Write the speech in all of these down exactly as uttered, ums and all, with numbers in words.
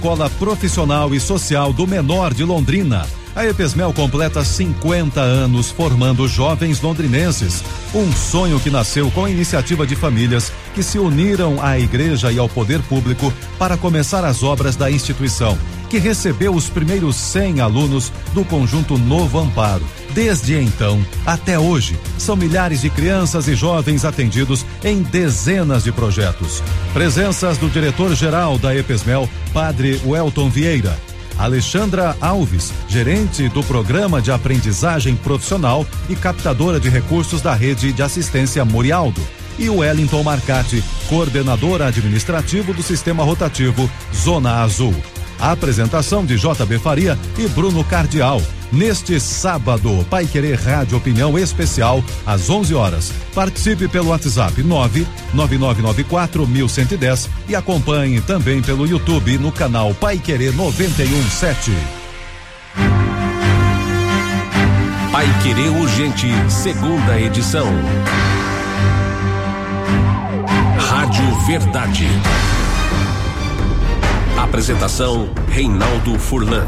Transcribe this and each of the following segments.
Escola Profissional e Social do Menor de Londrina. A EPESMEL completa cinquenta anos formando jovens londrinenses. Um sonho que nasceu com a iniciativa de famílias que se uniram à igreja e ao poder público para começar as obras da instituição, que recebeu os primeiros cem alunos do conjunto Novo Amparo. Desde então até hoje, são milhares de crianças e jovens atendidos em dezenas de projetos. Presenças do diretor-geral da EPESMEL, Padre Welton Vieira, Alexandra Alves, gerente do Programa de Aprendizagem Profissional e captadora de recursos da Rede de Assistência Morialdo, e Wellington Marcati, coordenador administrativo do Sistema Rotativo Zona Azul. A apresentação de J B Faria e Bruno Cardial. Neste sábado, Paiquerê Rádio Opinião Especial, às onze horas. Participe pelo WhatsApp nove nove nove nove quatro um um zero e acompanhe também pelo YouTube no canal Paiquerê noventa e um sete. Paiquerê Urgente, segunda edição. Rádio Verdade. Apresentação: Reinaldo Furlan.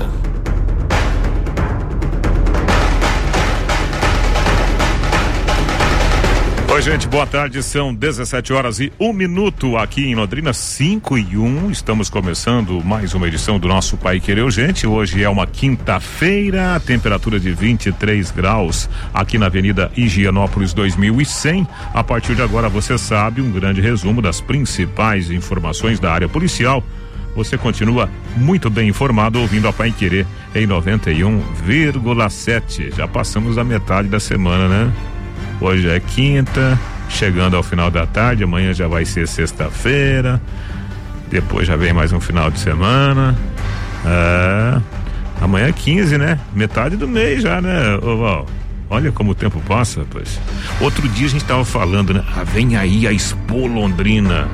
Oi, gente, boa tarde. São dezessete horas e um minuto aqui em Londrina, cinco e um. Estamos começando mais uma edição do nosso Paiquerê Urgente. Hoje é uma quinta-feira, temperatura de vinte e três graus aqui na Avenida Higienópolis dois mil e cem. A partir de agora, você sabe, um grande resumo das principais informações da área policial. Você continua muito bem informado ouvindo a Paiquerê em noventa e um vírgula sete. Já passamos a metade da semana, né? Hoje é quinta, chegando ao final da tarde, amanhã já vai ser sexta-feira, depois já vem mais um final de semana. É, amanhã é quinze, né? Metade do mês já, né, ô Val? Olha como o tempo passa, rapaz. Outro dia a gente tava falando, né? Ah, vem aí a Expo Londrina.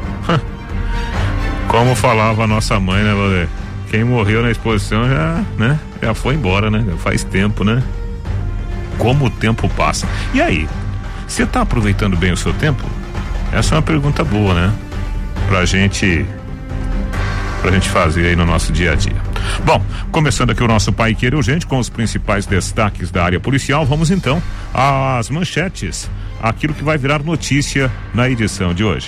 Como falava a nossa mãe, né, Valdir? Quem morreu na exposição já, né? Já foi embora, né? Já faz tempo, né? Como o tempo passa. E aí, você tá aproveitando bem o seu tempo? Essa é uma pergunta boa, né? Pra gente pra gente fazer aí no nosso dia a dia. Bom, começando aqui o nosso Paiquerê Urgente com os principais destaques da área policial, vamos então às manchetes, aquilo que vai virar notícia na edição de hoje.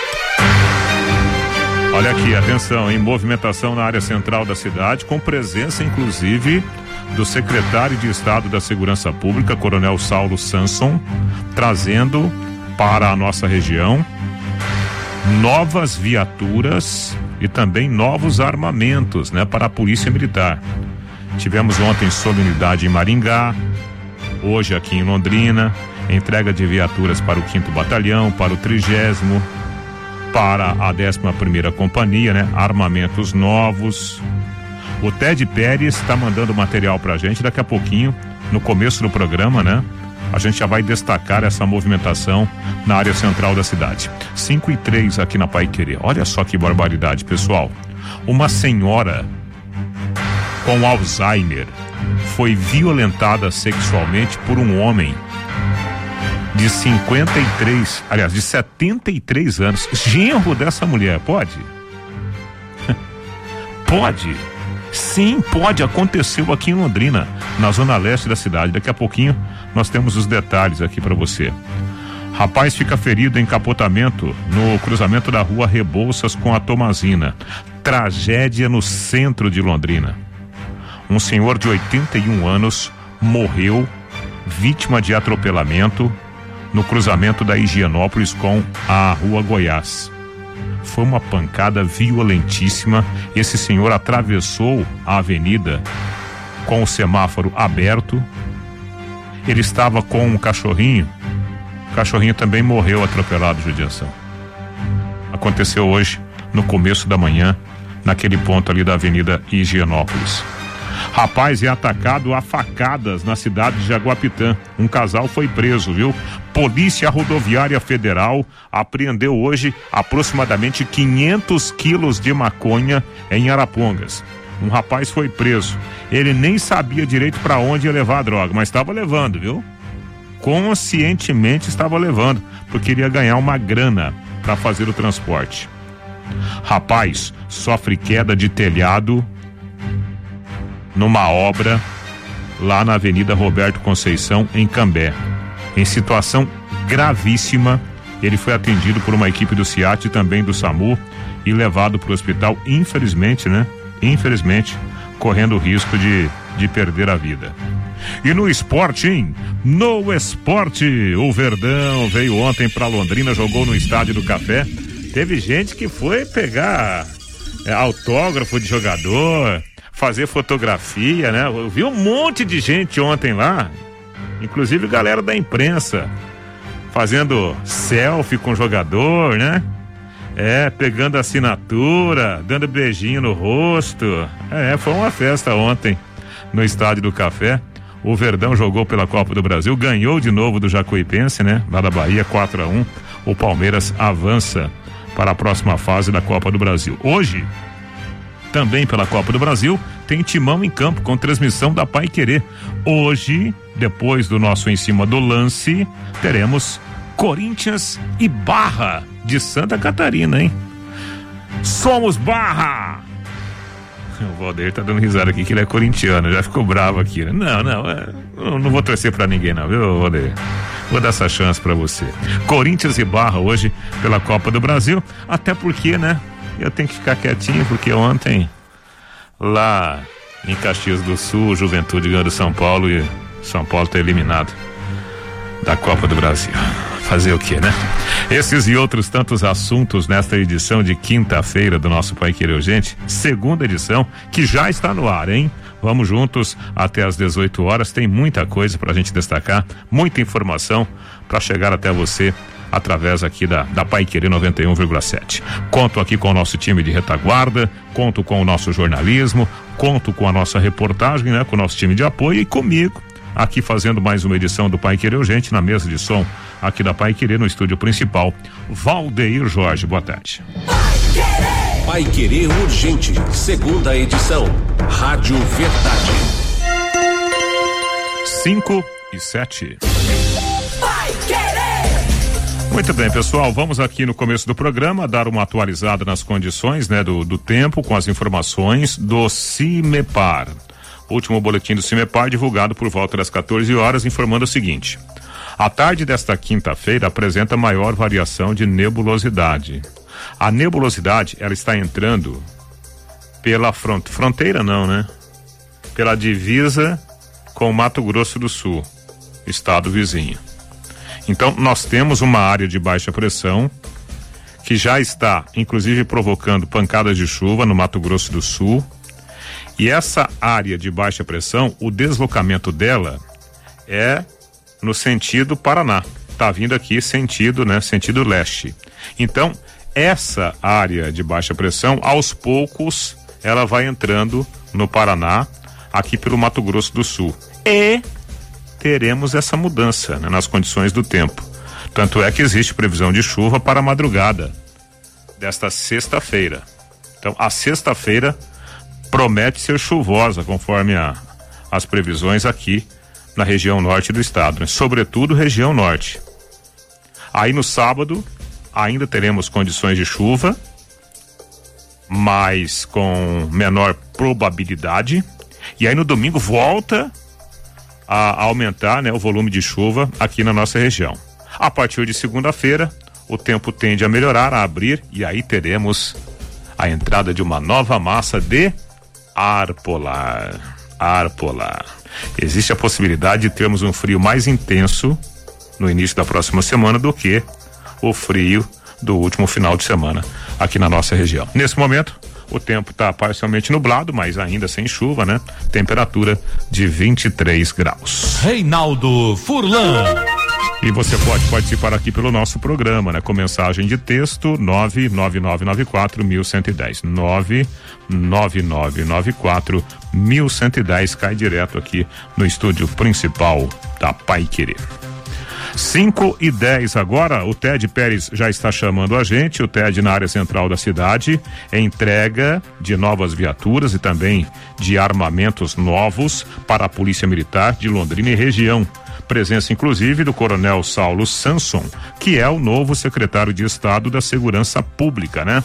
Olha aqui, atenção, em movimentação na área central da cidade, com presença inclusive do secretário de Estado da Segurança Pública, Coronel Saulo Sanson, trazendo para a nossa região novas viaturas e também novos armamentos, né, para a Polícia Militar. Tivemos ontem solenidade em Maringá, hoje aqui em Londrina, entrega de viaturas para o quinto Batalhão, para o trigésimo, para a décima primeira Companhia, né, armamentos novos. O Ted Pérez está mandando material pra gente daqui a pouquinho, no começo do programa, né? A gente já vai destacar essa movimentação na área central da cidade. cinco e três aqui na Paiquerê. Olha só que barbaridade, pessoal. Uma senhora com Alzheimer foi violentada sexualmente por um homem de cinquenta e três, aliás, de setenta e três anos. Genro dessa mulher, pode? Pode? Sim, pode, aconteceu aqui em Londrina, na zona leste da cidade. Daqui a pouquinho nós temos os detalhes aqui para você. Rapaz fica ferido em capotamento no cruzamento da rua Rebouças com a Tomazina. Tragédia no centro de Londrina. Um senhor de oitenta e um anos morreu vítima de atropelamento no cruzamento da Higienópolis com a rua Goiás. Foi uma pancada violentíssima. Esse senhor atravessou a avenida com o semáforo aberto. Ele estava com um cachorrinho. O cachorrinho também morreu atropelado, judiação. Aconteceu hoje, no começo da manhã, naquele ponto ali da Avenida Higienópolis. Rapaz é atacado a facadas na cidade de Jaguapitã. Um casal foi preso, viu? Polícia Rodoviária Federal apreendeu hoje aproximadamente quinhentos quilos de maconha em Arapongas. Um rapaz foi preso. Ele nem sabia direito para onde ia levar a droga, mas estava levando, viu? Conscientemente estava levando, porque queria ganhar uma grana para fazer o transporte. Rapaz sofre queda de telhado numa obra lá na Avenida Roberto Conceição, em Cambé. Em situação gravíssima, ele foi atendido por uma equipe do SIAT e também do SAMU e levado para o hospital, infelizmente, né? Infelizmente, correndo o risco de, de perder a vida. E no esporte, hein? No esporte, o Verdão veio ontem para Londrina, jogou no Estádio do Café. Teve gente que foi pegar é, autógrafo de jogador, fazer fotografia, né? Eu vi um monte de gente ontem lá, inclusive galera da imprensa, fazendo selfie com o jogador, né? É, pegando assinatura, dando beijinho no rosto. É, foi uma festa ontem no Estádio do Café. O Verdão jogou pela Copa do Brasil, ganhou de novo do Jacuipense, né? Lá da Bahia, quatro a um. O Palmeiras avança para a próxima fase da Copa do Brasil. Hoje, também pela Copa do Brasil, tem Timão em campo com transmissão da Paiquerê. Hoje, depois do nosso Em Cima do Lance, teremos Corinthians e Barra de Santa Catarina, hein? Somos Barra! O Valdeir tá dando risada aqui que ele é corintiano, já ficou bravo aqui, né? Não, não, é, não, não vou torcer pra ninguém não, viu, Valdeir? Vou dar essa chance pra você. Corinthians e Barra hoje pela Copa do Brasil, até porque, né? Eu tenho que ficar quietinho porque ontem lá em Caxias do Sul, o Juventude ganhou do São Paulo e São Paulo tá eliminado da Copa do Brasil. Fazer o quê, né? Esses e outros tantos assuntos nesta edição de quinta-feira do nosso Paiquerê Urgente, segunda edição, que já está no ar, hein? Vamos juntos até às dezoito horas, tem muita coisa pra gente destacar, muita informação pra chegar até você através aqui da, da Paiquerê noventa e um vírgula sete. Conto aqui com o nosso time de retaguarda, conto com o nosso jornalismo, conto com a nossa reportagem, né? Com o nosso time de apoio e comigo, aqui fazendo mais uma edição do Paiquerê Urgente na mesa de som aqui da Paiquerê no estúdio principal, Valdeir Jorge. Boa tarde. Paiquerê Urgente, segunda edição, Rádio Verdade. cinco e sete. Muito bem, pessoal, vamos aqui no começo do programa dar uma atualizada nas condições, né, do, do tempo, com as informações do CIMEPAR. O último boletim do CIMEPAR divulgado por volta das quatorze horas, informando o seguinte: a tarde desta quinta-feira apresenta maior variação de nebulosidade. A nebulosidade, ela está entrando pela front, fronteira não, né? Pela divisa com o Mato Grosso do Sul, estado vizinho. Então, nós temos uma área de baixa pressão que já está, inclusive, provocando pancadas de chuva no Mato Grosso do Sul. E essa área de baixa pressão, o deslocamento dela é no sentido Paraná. Tá vindo aqui sentido, né? Sentido leste. Então, essa área de baixa pressão, aos poucos, ela vai entrando no Paraná, aqui pelo Mato Grosso do Sul. E teremos essa mudança, né, nas condições do tempo. Tanto é que existe previsão de chuva para a madrugada desta sexta-feira. Então, a sexta-feira promete ser chuvosa, conforme a, as previsões aqui na região norte do estado, né? Sobretudo região norte. Aí no sábado ainda teremos condições de chuva, mas com menor probabilidade. E aí no domingo volta a aumentar, né, o volume de chuva aqui na nossa região. A partir de segunda-feira, o tempo tende a melhorar, a abrir, e aí teremos a entrada de uma nova massa de ar polar. Ar polar. Existe a possibilidade de termos um frio mais intenso no início da próxima semana do que o frio do último final de semana aqui na nossa região. Nesse momento, o tempo está parcialmente nublado, mas ainda sem chuva, né? Temperatura de vinte e três graus. Reinaldo Furlan. E você pode participar aqui pelo nosso programa, né? Com mensagem de texto nove nove nove nove quatro um um zero nove nove nove nove quatro um um zero cai direto aqui no estúdio principal da Paiquerê. cinco e dez agora, o Ted Pérez já está chamando a gente, o Ted na área central da cidade, é entrega de novas viaturas e também de armamentos novos para a Polícia Militar de Londrina e região. Presença inclusive do Coronel Saulo Sanson, que é o novo secretário de Estado da Segurança Pública, né?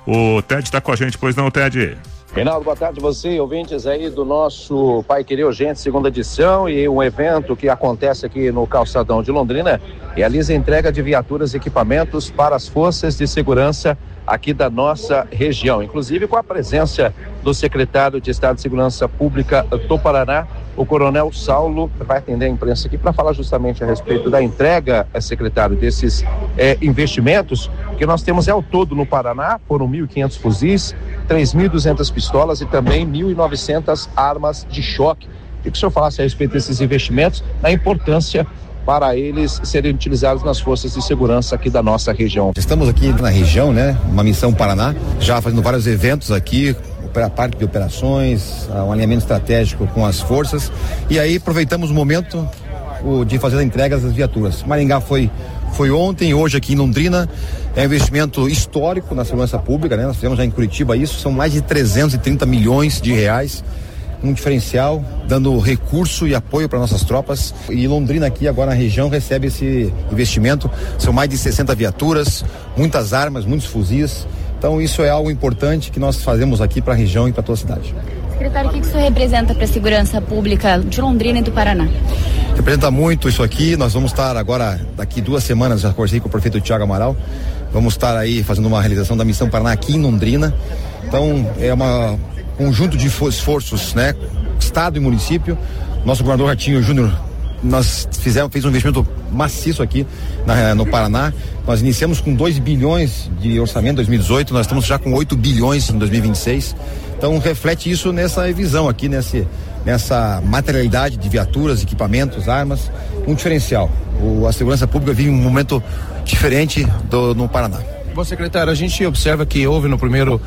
O Ted está com a gente, pois não, Ted? Reinaldo, boa tarde a você, ouvintes aí do nosso Pai Querer Urgente, segunda edição, e um evento que acontece aqui no Calçadão de Londrina realiza entrega de viaturas e equipamentos para as forças de segurança aqui da nossa região, inclusive com a presença do secretário de Estado de Segurança Pública do Paraná, o Coronel Saulo, vai atender a imprensa aqui para falar justamente a respeito da entrega, secretário, desses eh, investimentos que nós temos é ao todo no Paraná. Foram mil e quinhentos fuzis, três mil e duzentas pistolas e também mil e novecentas armas de choque. Queria que o senhor falasse a respeito desses investimentos, da importância para eles serem utilizados nas forças de segurança aqui da nossa região. Estamos aqui na região, né? Uma missão Paraná, já fazendo vários eventos aqui, a parte de operações, um alinhamento estratégico com as forças, e aí aproveitamos o momento o, de fazer a entrega das viaturas. Maringá foi, foi ontem, hoje aqui em Londrina, é um investimento histórico na segurança pública, né? Nós fizemos já em Curitiba isso, são mais de trezentos e trinta milhões de reais, um diferencial, dando recurso e apoio para nossas tropas, e Londrina aqui agora na região recebe esse investimento, são mais de sessenta viaturas, muitas armas, muitos fuzis. Então isso é algo importante que nós fazemos aqui para a região e para toda a cidade. Secretário, o que isso representa para a segurança pública de Londrina e do Paraná? Representa muito isso aqui. Nós vamos estar agora, daqui duas semanas, já conversei com o prefeito Tiago Amaral, vamos estar aí fazendo uma realização da missão Paraná aqui em Londrina. Então é um conjunto de esforços, né? Estado e município. Nosso governador Ratinho Júnior, nós fizemos, fez um investimento maciço aqui na, no Paraná. Nós iniciamos com dois bilhões de orçamento em dois mil e dezoito, nós estamos já com oito bilhões em dois mil e vinte e seis. Então reflete isso nessa visão aqui, nesse, nessa materialidade de viaturas, equipamentos, armas, um diferencial. O, a segurança pública vive um momento diferente do, no Paraná. Bom, secretário, a gente observa que houve no primeiro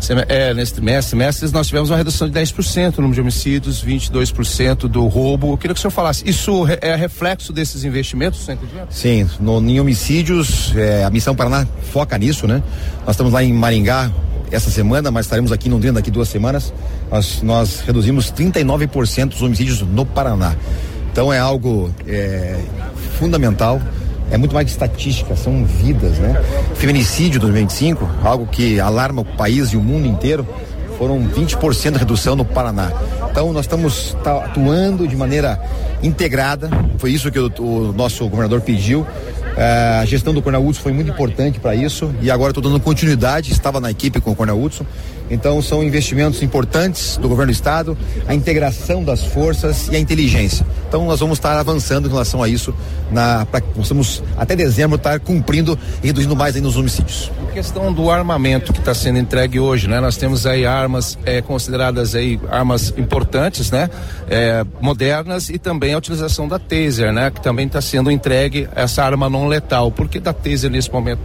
é, nesse trimestre, semestres, nós tivemos uma redução de dez por cento no número de homicídios, vinte e dois por cento do roubo. Eu queria que o senhor falasse, isso é reflexo desses investimentos? Sim, no, em homicídios, é, a Missão Paraná foca nisso, né? Nós estamos lá em Maringá essa semana, mas estaremos aqui em Londrina daqui duas semanas. Nós, nós reduzimos trinta e nove por cento dos homicídios no Paraná. Então é algo é, fundamental. É muito mais de estatística, são vidas, né? Feminicídio dois mil e vinte e cinco, algo que alarma o país e o mundo inteiro, foram vinte por cento de redução no Paraná. Então nós estamos tá, atuando de maneira integrada, foi isso que o, o nosso governador pediu. Uh, a gestão do Coronel Hudson foi muito importante para isso, e agora estou dando continuidade, estava na equipe com o Coronel Hudson. Então são investimentos importantes do governo do estado, a integração das forças e a inteligência. Então nós vamos estar avançando em relação a isso, para que possamos até dezembro estar cumprindo e reduzindo mais ainda os homicídios. A questão do armamento que está sendo entregue hoje, né? Nós temos aí armas é, consideradas aí armas importantes, né? É, modernas, e também a utilização da taser, né? Que também está sendo entregue essa arma não letal. Por que da taser nesse momento?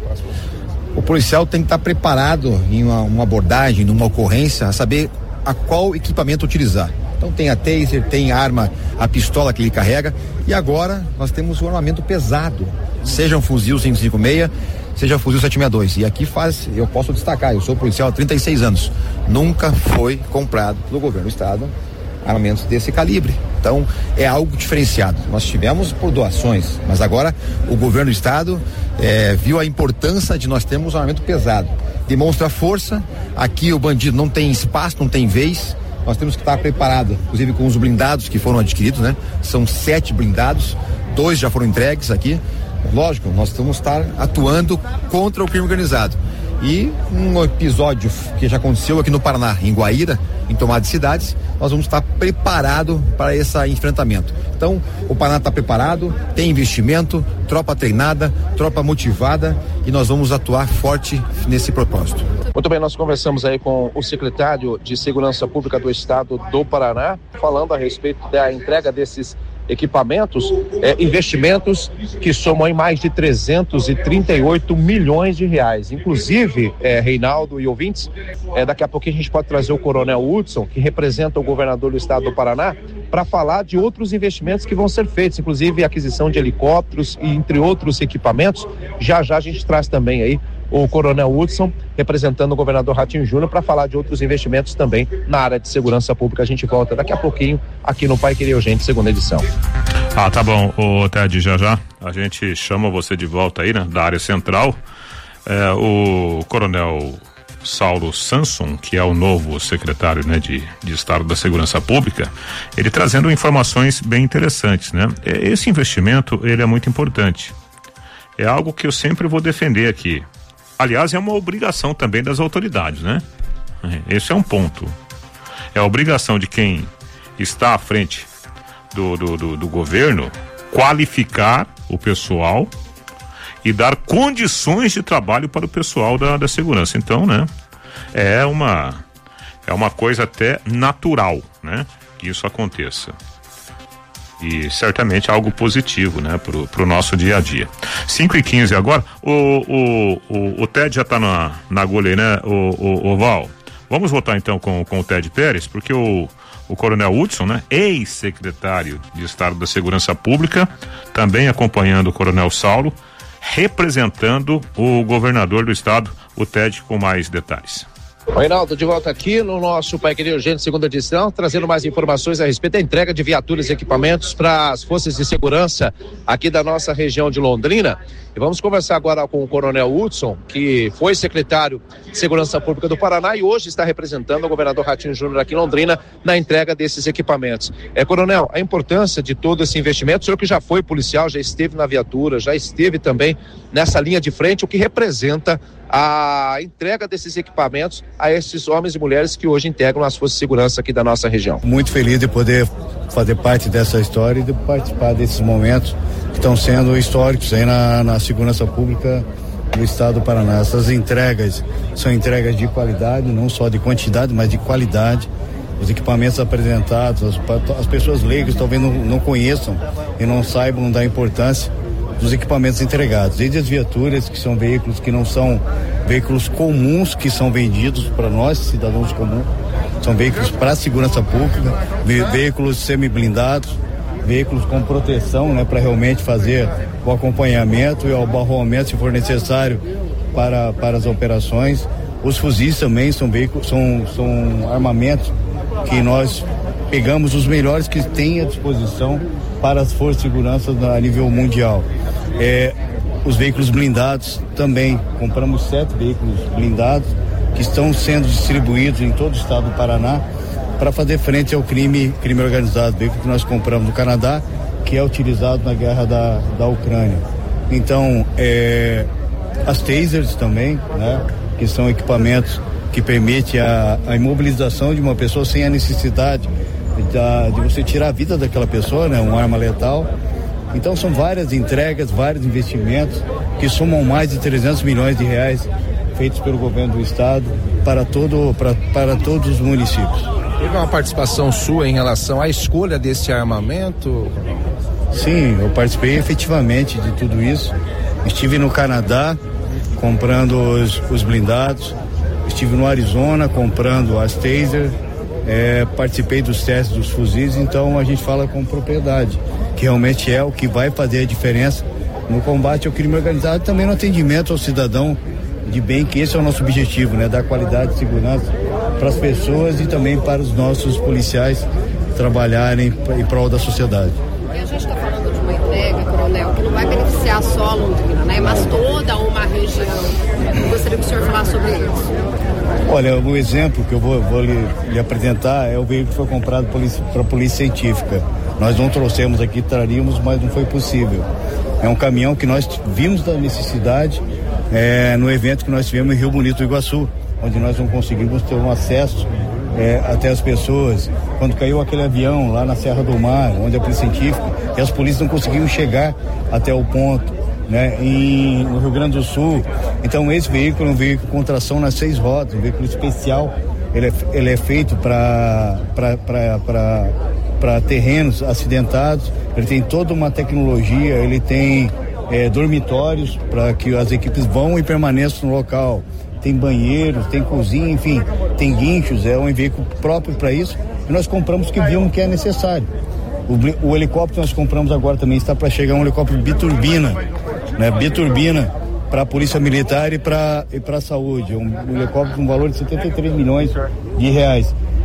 O policial tem que estar preparado em uma, uma abordagem, numa ocorrência, a saber a qual equipamento utilizar. Então tem a taser, tem a arma, a pistola que ele carrega, e agora nós temos o armamento pesado, seja um fuzil cinco cinco seis, seja um fuzil sete sessenta e dois. E aqui faz, eu posso destacar, eu sou policial há trinta e seis anos, nunca foi comprado pelo governo do estado armamentos desse calibre. Então é algo diferenciado. Nós tivemos por doações, mas agora o governo do estado é, viu a importância de nós termos um armamento pesado. Demonstra força. Aqui o bandido não tem espaço, não tem vez. Nós temos que estar preparado, inclusive com os blindados que foram adquiridos, né? São sete blindados, dois já foram entregues aqui. Lógico, nós vamos estar atuando contra o crime organizado. E um episódio que já aconteceu aqui no Paraná, em Guaíra, em Tomada de Cidades, nós vamos estar preparados para esse enfrentamento. Então, o Paraná está preparado, tem investimento, tropa treinada, tropa motivada, e nós vamos atuar forte nesse propósito. Muito bem, nós conversamos aí com o secretário de Segurança Pública do Estado do Paraná, falando a respeito da entrega desses equipamentos, é, investimentos que somam em mais de trezentos e trinta e oito milhões de reais. Inclusive, é, Reinaldo e ouvintes, é, daqui a pouquinho a gente pode trazer o Coronel Hudson, que representa o governador do estado do Paraná, para falar de outros investimentos que vão ser feitos, inclusive aquisição de helicópteros e entre outros equipamentos. Já já a gente traz também aí o Coronel Hudson, representando o governador Ratinho Júnior, para falar de outros investimentos também na área de segurança pública. A gente volta daqui a pouquinho aqui no Pai Querer Urgente, segunda edição. Ah, tá bom, ô Ted, já já a gente chama você de volta aí, né, da área central. É, o Coronel Saulo Sanson, que é o novo secretário, né, de, de Estado da Segurança Pública, ele trazendo informações bem interessantes, né? Esse investimento, ele é muito importante. É algo que eu sempre vou defender aqui. Aliás, é uma obrigação também das autoridades, né? Esse é um ponto. É a obrigação de quem está à frente do, do, do, do governo qualificar o pessoal e dar condições de trabalho para o pessoal da, da segurança. Então, né, é uma é uma coisa até natural, né, que isso aconteça. E certamente é algo positivo, né, pro, pro nosso dia a dia. cinco e quinze agora, o, o, o, o Ted já tá na, na agulha aí, né, o, o, o Val? Vamos voltar então com, com o Ted Pérez, porque o, o Coronel Hudson, né, ex-secretário de Estado da Segurança Pública, também acompanhando o Coronel Saulo, representando o governador do estado, o Ted, com mais detalhes. Reinaldo, de volta aqui no nosso Pai Querido Urgente, segunda edição, trazendo mais informações a respeito da entrega de viaturas e equipamentos para as forças de segurança aqui da nossa região de Londrina. E vamos conversar agora com o Coronel Hudson, que foi secretário de Segurança Pública do Paraná e hoje está representando o governador Ratinho Júnior aqui em Londrina na entrega desses equipamentos. É, Coronel, a importância de todo esse investimento, o senhor que já foi policial, já esteve na viatura, já esteve também nessa linha de frente, o que representa a entrega desses equipamentos a esses homens e mulheres que hoje integram as forças de segurança aqui da nossa região. Muito feliz de poder fazer parte dessa história e de participar desses momentos que estão sendo históricos aí na, na segurança pública do estado do Paraná. Essas entregas são entregas de qualidade, não só de quantidade, mas de qualidade. Os equipamentos apresentados, as, as pessoas leigas talvez não, não conheçam e não saibam da importância dos equipamentos entregados, desde as viaturas, que são veículos que não são veículos comuns que são vendidos para nós, cidadãos comuns, são veículos para a segurança pública, ve- veículos semi-blindados, veículos com proteção, né, para realmente fazer o acompanhamento e o abarroamento, se for necessário, para, para as operações. Os fuzis também são veículos, são, são armamentos que nós pegamos os melhores que tem à disposição para as forças de segurança a nível mundial. É, os veículos blindados também, compramos sete veículos blindados que estão sendo distribuídos em todo o estado do Paraná para fazer frente ao crime, crime organizado, veículo que nós compramos no Canadá, que é utilizado na guerra da, da Ucrânia. Então, é, as tasers também, né, que são equipamentos que permitem a, a imobilização de uma pessoa sem a necessidade Da, de você tirar a vida daquela pessoa, né? Uma arma letal. Então são várias entregas, vários investimentos que somam mais de trezentos milhões de reais feitos pelo governo do estado para todo, para, para todos os municípios. Teve uma participação sua em relação à escolha desse armamento? Sim, eu participei efetivamente de tudo isso. Estive no Canadá comprando os, os blindados, estive no Arizona comprando as taser. É, participei dos testes dos fuzis, então a gente fala com propriedade, que realmente é o que vai fazer a diferença no combate ao crime organizado e também no atendimento ao cidadão de bem, que esse é o nosso objetivo, né? Dar qualidade de segurança para as pessoas e também para os nossos policiais trabalharem em prol da sociedade. E a gente está falando de uma entrega, Coronel, que não vai beneficiar só Londrina, né? Mas toda uma região. Eu gostaria que o senhor falasse sobre isso. Olha, o exemplo que eu vou, vou lhe, lhe apresentar é o veículo que foi comprado para a Polícia Científica. Nós não trouxemos aqui, traríamos, mas não foi possível. É um caminhão que nós vimos da necessidade é, no evento que nós tivemos em Rio Bonito do Iguaçu, onde nós não conseguimos ter um acesso é, até as pessoas. Quando caiu aquele avião lá na Serra do Mar, onde a Polícia Científica, e as polícias não conseguiam chegar até o ponto. Né, em, no Rio Grande do Sul. Então esse veículo é um veículo com tração nas seis rodas, um veículo especial. Ele é, ele é feito para para terrenos acidentados. Ele tem toda uma tecnologia, ele tem é, dormitórios para que as equipes vão e permaneçam no local. Tem banheiros, tem cozinha, enfim, tem guinchos. É um veículo próprio para isso. E nós compramos que vimos que é necessário. O, o helicóptero que nós compramos agora também está para chegar um helicóptero biturbina, né? Biturbina para a Polícia Militar e para e para a Saúde. Um, um helicóptero com um valor de setenta e três milhões de reais.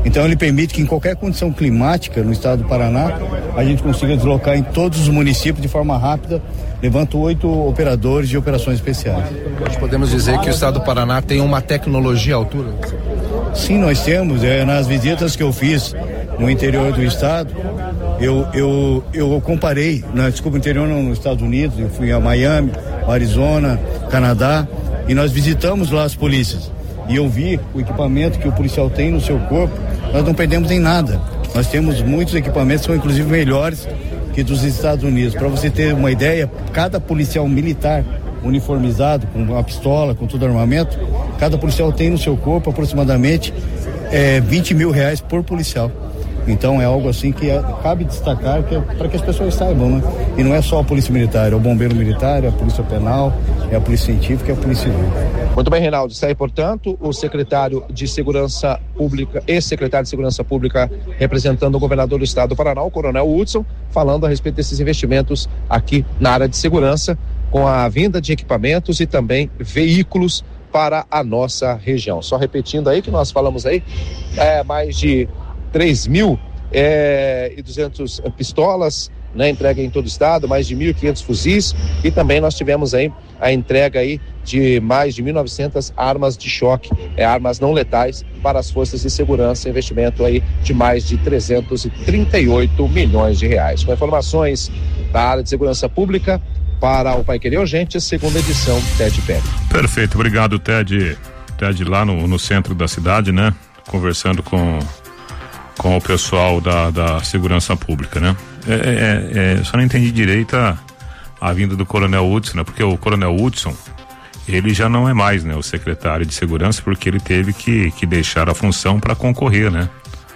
Então ele permite que em qualquer condição climática no estado do Paraná, a gente consiga deslocar em todos os municípios de forma rápida, levanta oito operadores de operações especiais. Nós podemos dizer que o estado do Paraná tem uma tecnologia à altura? Sim, nós temos. É, nas visitas que eu fiz no interior do estado, eu, eu, eu comparei, na, desculpa, interior não, nos Estados Unidos, eu fui a Miami, Arizona, Canadá, e nós visitamos lá as polícias. E eu vi o equipamento que o policial tem no seu corpo, nós não perdemos em nada. Nós temos muitos equipamentos que são inclusive melhores que dos Estados Unidos. Para você ter uma ideia, cada policial militar uniformizado, com uma pistola, com todo armamento, cada policial tem no seu corpo aproximadamente é, vinte mil reais por policial. Então é algo assim que é, cabe destacar que é, para que as pessoas saibam, né? E não é só a polícia militar, é o bombeiro militar, é a polícia penal, é a polícia científica, é a polícia civil. Muito bem, Reinaldo. Está aí, portanto, o secretário de Segurança Pública, ex-secretário de Segurança Pública, representando o governador do estado do Paraná, o Coronel Hudson, falando a respeito desses investimentos aqui na área de segurança, com a vinda de equipamentos e também veículos para a nossa região. Só repetindo aí que nós falamos aí, é, mais de três mil e duzentas pistolas, né, entrega em todo o estado, mais de mil e quinhentos fuzis, e também nós tivemos aí a entrega aí de mais de mil e novecentas armas de choque, é, armas não letais para as forças de segurança, investimento aí de mais de trezentos e trinta e oito milhões de reais. Com informações da área de segurança pública para o Paiquerê Urgente, segunda edição, Ted Pérez. Perfeito, obrigado, Ted. Ted lá no, no centro da cidade, né? Conversando com com o pessoal da, da segurança pública, né? É, é, é, só não entendi direito a, a vinda do Coronel Hudson, né? Porque o Coronel Hudson, ele já não é mais, né, o secretário de segurança, porque ele teve que, que deixar a função para concorrer, né?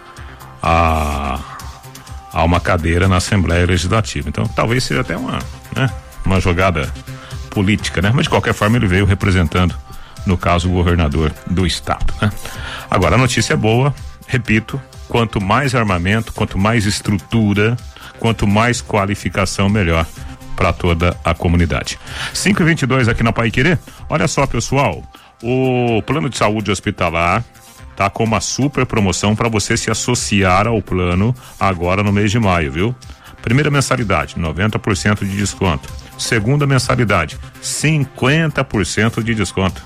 A, a uma cadeira na Assembleia Legislativa. Então, talvez seja até uma, né, uma jogada política, né? Mas de qualquer forma ele veio representando, no caso, o governador do estado, né? Agora, a notícia é boa, repito, quanto mais armamento, quanto mais estrutura, quanto mais qualificação, melhor para toda a comunidade. cinco e vinte e dois aqui na Paiquerê. Olha só, pessoal, o plano de saúde hospitalar tá com uma super promoção para você se associar ao plano agora no mês de maio, viu? Primeira mensalidade, noventa por cento de desconto. Segunda mensalidade, cinquenta por cento de desconto.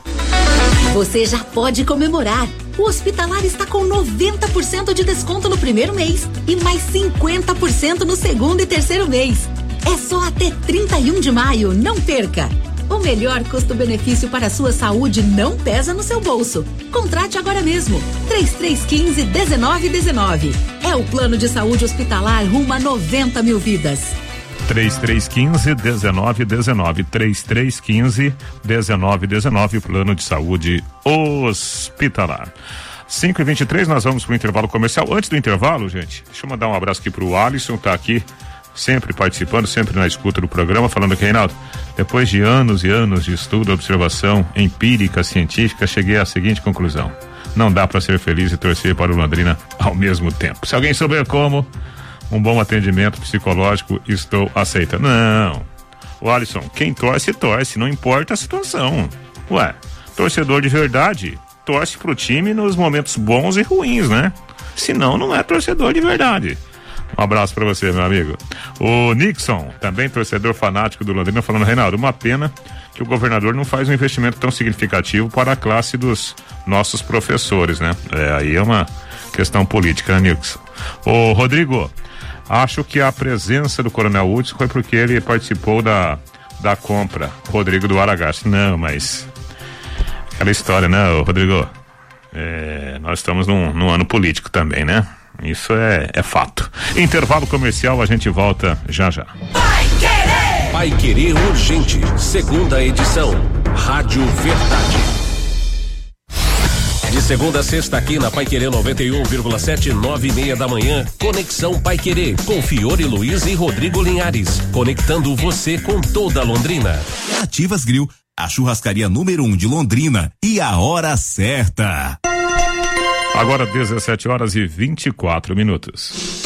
Você já pode comemorar. O Hospitalar está com noventa por cento de desconto no primeiro mês e mais cinquenta por cento no segundo e terceiro mês. É só até trinta e um de maio, não perca. O melhor custo-benefício para a sua saúde não pesa no seu bolso. Contrate agora mesmo. três três um cinco, um nove um nove. É o plano de saúde hospitalar rumo a noventa mil vidas. três três um cinco, um nove um nove, três três um cinco, um nove um nove, plano de saúde hospitalar. cinco e vinte e três, nós vamos para o intervalo comercial. Antes do intervalo, gente, deixa eu mandar um abraço aqui pro Alisson, tá aqui sempre participando, sempre na escuta do programa, falando aqui, Reinaldo, depois de anos e anos de estudo, observação empírica, científica, cheguei à seguinte conclusão: não dá para ser feliz e torcer para o Londrina ao mesmo tempo. Se alguém souber como, um bom atendimento psicológico, estou aceitando. Não, o Alisson, quem torce, torce, não importa a situação. Ué, torcedor de verdade torce pro time nos momentos bons e ruins, né? Senão não é torcedor de verdade. Um abraço pra você, meu amigo. O Nixon, também torcedor fanático do Londrina, falando, Reinaldo, uma pena que o governador não faz um investimento tão significativo para a classe dos nossos professores, né? É, aí é uma questão política, né, Nixon? Ô, Rodrigo, acho que a presença do Coronel Hudson foi porque ele participou da, da compra, Rodrigo do Aragaço. Não, mas aquela história, né, Rodrigo? É, nós estamos num, num ano político também, né? Isso é, é fato. Intervalo comercial, a gente volta já já. Paiquerê! Paiquerê Urgente, segunda edição. Rádio Verdade. De segunda a sexta aqui na Paiquerê noventa e um vírgula sete, nove e meia da manhã, Conexão Paiquerê, com Fiore Luiz e Rodrigo Linhares, conectando você com toda Londrina. Ativas Grill, a churrascaria número um de Londrina, e a hora certa. Agora dezessete horas e vinte e quatro minutos.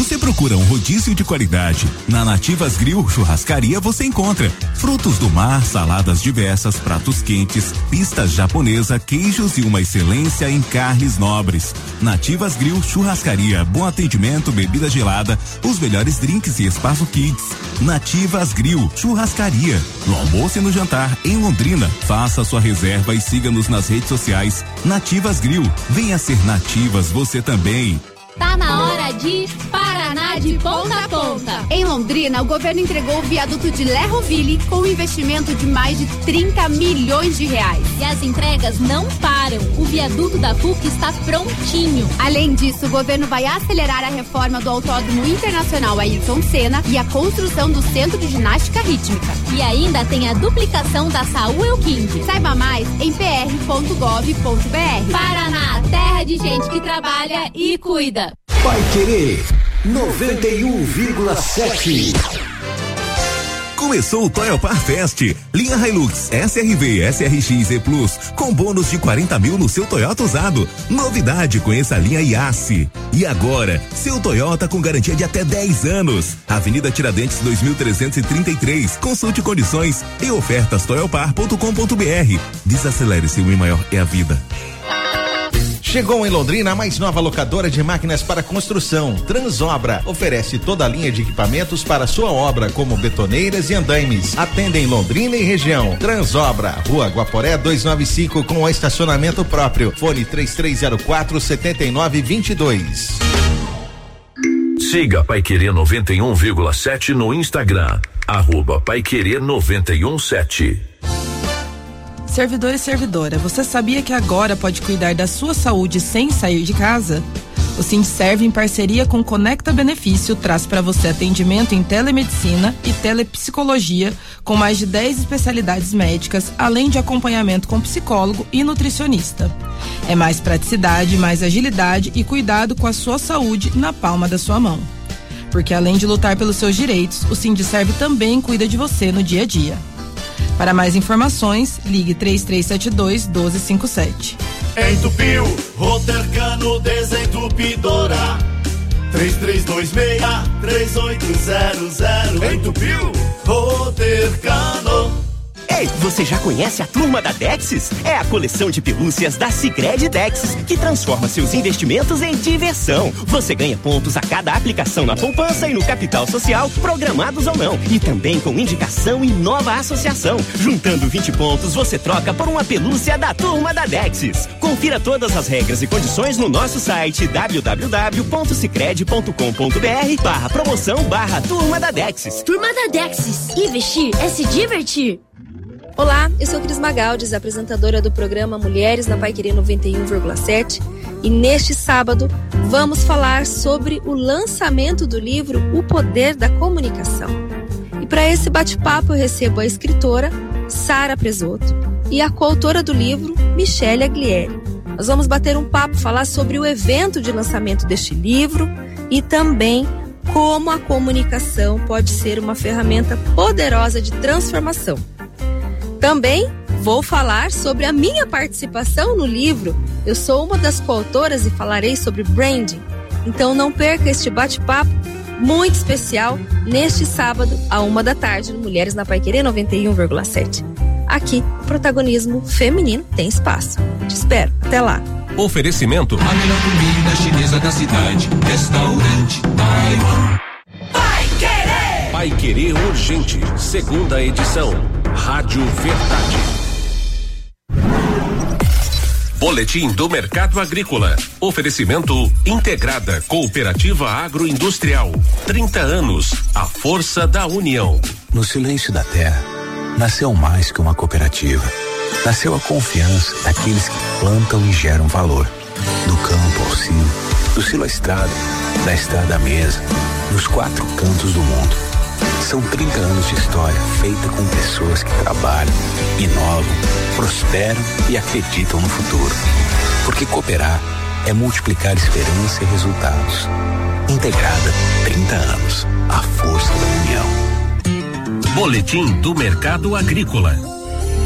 Você procura um rodízio de qualidade? Na Nativas Grill Churrascaria você encontra frutos do mar, saladas diversas, pratos quentes, pistas japonesa, queijos e uma excelência em carnes nobres. Nativas Grill Churrascaria, bom atendimento, bebida gelada, os melhores drinks e espaço kids. Nativas Grill Churrascaria, no almoço e no jantar em Londrina. Faça sua reserva e siga-nos nas redes sociais. Nativas Grill, venha ser Nativas você também. Tá na hora de Paraná de ponta a ponta. Em Londrina, o governo entregou o viaduto de Lerroville com um investimento de mais de trinta milhões de reais. E as entregas não param. O viaduto da P U C está prontinho. Além disso, o governo vai acelerar a reforma do Autódromo Internacional Ayrton Senna e a construção do Centro de Ginástica Rítmica. E ainda tem a duplicação da Saúl Euquinde. Saiba mais em p r ponto gov ponto b r. Paraná, terra de gente que trabalha e cuida. Paiquerê noventa e um vírgula sete. Começou o Toyopar Fest. Linha Hilux, S R V, S R X e Plus, com bônus de quarenta mil no seu Toyota usado. Novidade, conheça a linha Yasse. E agora, seu Toyota com garantia de até dez anos. Avenida Tiradentes dois mil trezentos e trinta e três. Consulte condições e ofertas toyopar ponto com ponto b r. Desacelere-se, o I maior é a vida. Chegou em Londrina a mais nova locadora de máquinas para construção, Transobra. Oferece toda a linha de equipamentos para sua obra, como betoneiras e andaimes. Atende em Londrina e região. Transobra, Rua Guaporé duzentos e noventa e cinco, com estacionamento próprio. Fone três três zero quatro, sete nove dois dois. Siga Paiquerê noventa e um vírgula sete no Instagram. Arroba Paiquerê noventa e um sete. Servidor e servidora, você sabia que agora pode cuidar da sua saúde sem sair de casa? O Sindserv, em parceria com Conecta Benefício, traz para você atendimento em telemedicina e telepsicologia com mais de dez especialidades médicas, além de acompanhamento com psicólogo e nutricionista. É mais praticidade, mais agilidade e cuidado com a sua saúde na palma da sua mão. Porque além de lutar pelos seus direitos, o Sindserv também cuida de você no dia a dia. Para mais informações, ligue três três sete dois, um dois cinco sete. Entupiu, Rotercano Desentupidora. três três dois seis, três oito zero zero. Entupiu, Rotercano. Ei, você já conhece a Turma da Dexis? É a coleção de pelúcias da Sicredi Dexis, que transforma seus investimentos em diversão. Você ganha pontos a cada aplicação na poupança e no capital social, programados ou não. E também com indicação e nova associação. Juntando vinte pontos, você troca por uma pelúcia da Turma da Dexis. Confira todas as regras e condições no nosso site w w w ponto sicredi ponto com ponto b r barra promoção barra Turma da Dexis. Turma da Dexis. Investir é se divertir. Olá, eu sou Cris Magaldes, apresentadora do programa Mulheres na Paiquerê noventa e um vírgula sete, e neste sábado vamos falar sobre o lançamento do livro O Poder da Comunicação. E para esse bate-papo eu recebo a escritora Sara Presoto e a coautora do livro, Michele Aglieri. Nós vamos bater um papo, falar sobre o evento de lançamento deste livro e também como a comunicação pode ser uma ferramenta poderosa de transformação. Também vou falar sobre a minha participação no livro. Eu sou uma das coautoras e falarei sobre branding. Então não perca este bate-papo muito especial neste sábado, à uma da tarde, no Mulheres na Paiquerê noventa e um vírgula sete. Aqui, o protagonismo feminino tem espaço. Te espero. Até lá. Oferecimento. A melhor comida chinesa da cidade. Restaurante Taiwan. Paiquerê! Paiquerê Urgente, segunda edição. Rádio Verdade. Boletim do Mercado Agrícola. Oferecimento Integrada Cooperativa Agroindustrial. trinta anos. A força da união. No silêncio da terra, nasceu mais que uma cooperativa. Nasceu a confiança daqueles que plantam e geram valor. Do campo ao silo, do silo à estrada, da estrada à mesa, nos quatro cantos do mundo. São trinta anos de história feita com pessoas que trabalham, inovam, prosperam e acreditam no futuro. Porque cooperar é multiplicar esperança e resultados. Integrada, trinta anos. A força da união. Boletim do Mercado Agrícola.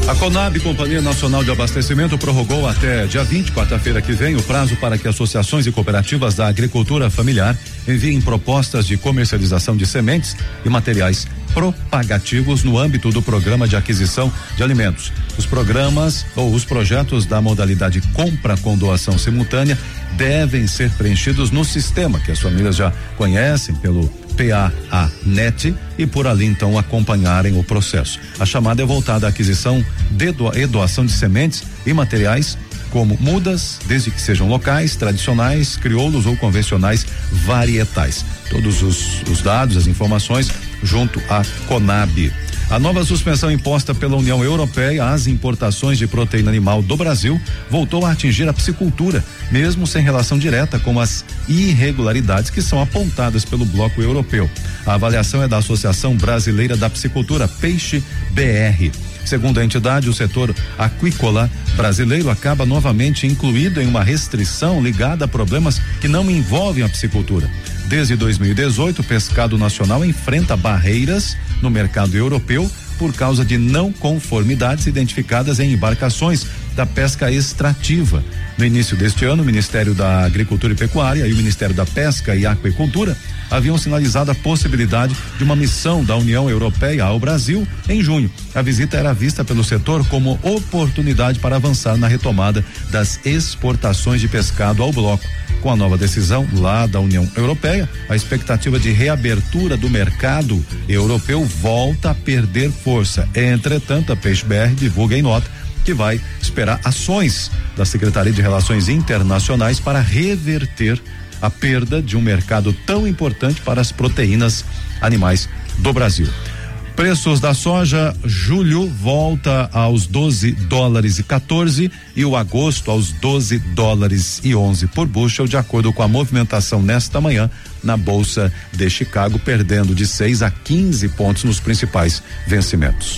A Conab, Companhia Nacional de Abastecimento, prorrogou até dia vinte, quarta-feira que vem, o prazo para que associações e cooperativas da agricultura familiar enviem propostas de comercialização de sementes e materiais propagativos no âmbito do Programa de Aquisição de Alimentos. Os programas ou os projetos da modalidade compra com doação simultânea devem ser preenchidos no sistema que as famílias já conhecem pelo P A A Net e por ali então acompanharem o processo. A chamada é voltada à aquisição de doa, e doação de sementes e materiais como mudas, desde que sejam locais, tradicionais, crioulos ou convencionais varietais. Todos os, os dados, as informações junto à Conab. A nova suspensão imposta pela União Europeia às importações de proteína animal do Brasil voltou a atingir a piscicultura, mesmo sem relação direta com as irregularidades que são apontadas pelo bloco europeu. A avaliação é da Associação Brasileira da Piscicultura, Peixe B R. Segundo a entidade, o setor aquícola brasileiro acaba novamente incluído em uma restrição ligada a problemas que não envolvem a piscicultura. Desde dois mil e dezoito, o pescado nacional enfrenta barreiras no mercado europeu por causa de não conformidades identificadas em embarcações da pesca extrativa. No início deste ano, o Ministério da Agricultura e Pecuária e o Ministério da Pesca e Aquicultura haviam sinalizado a possibilidade de uma missão da União Europeia ao Brasil em junho. A visita era vista pelo setor como oportunidade para avançar na retomada das exportações de pescado ao bloco. Com a nova decisão lá da União Europeia, a expectativa de reabertura do mercado europeu volta a perder força. Entretanto, a Peixe B R divulga em nota que vai esperar ações da Secretaria de Relações Internacionais para reverter a perda de um mercado tão importante para as proteínas animais do Brasil. Preços da soja, julho volta aos doze dólares e quatorze e o agosto aos doze dólares e onze por bushel, de acordo com a movimentação nesta manhã na Bolsa de Chicago, perdendo de seis a quinze pontos nos principais vencimentos.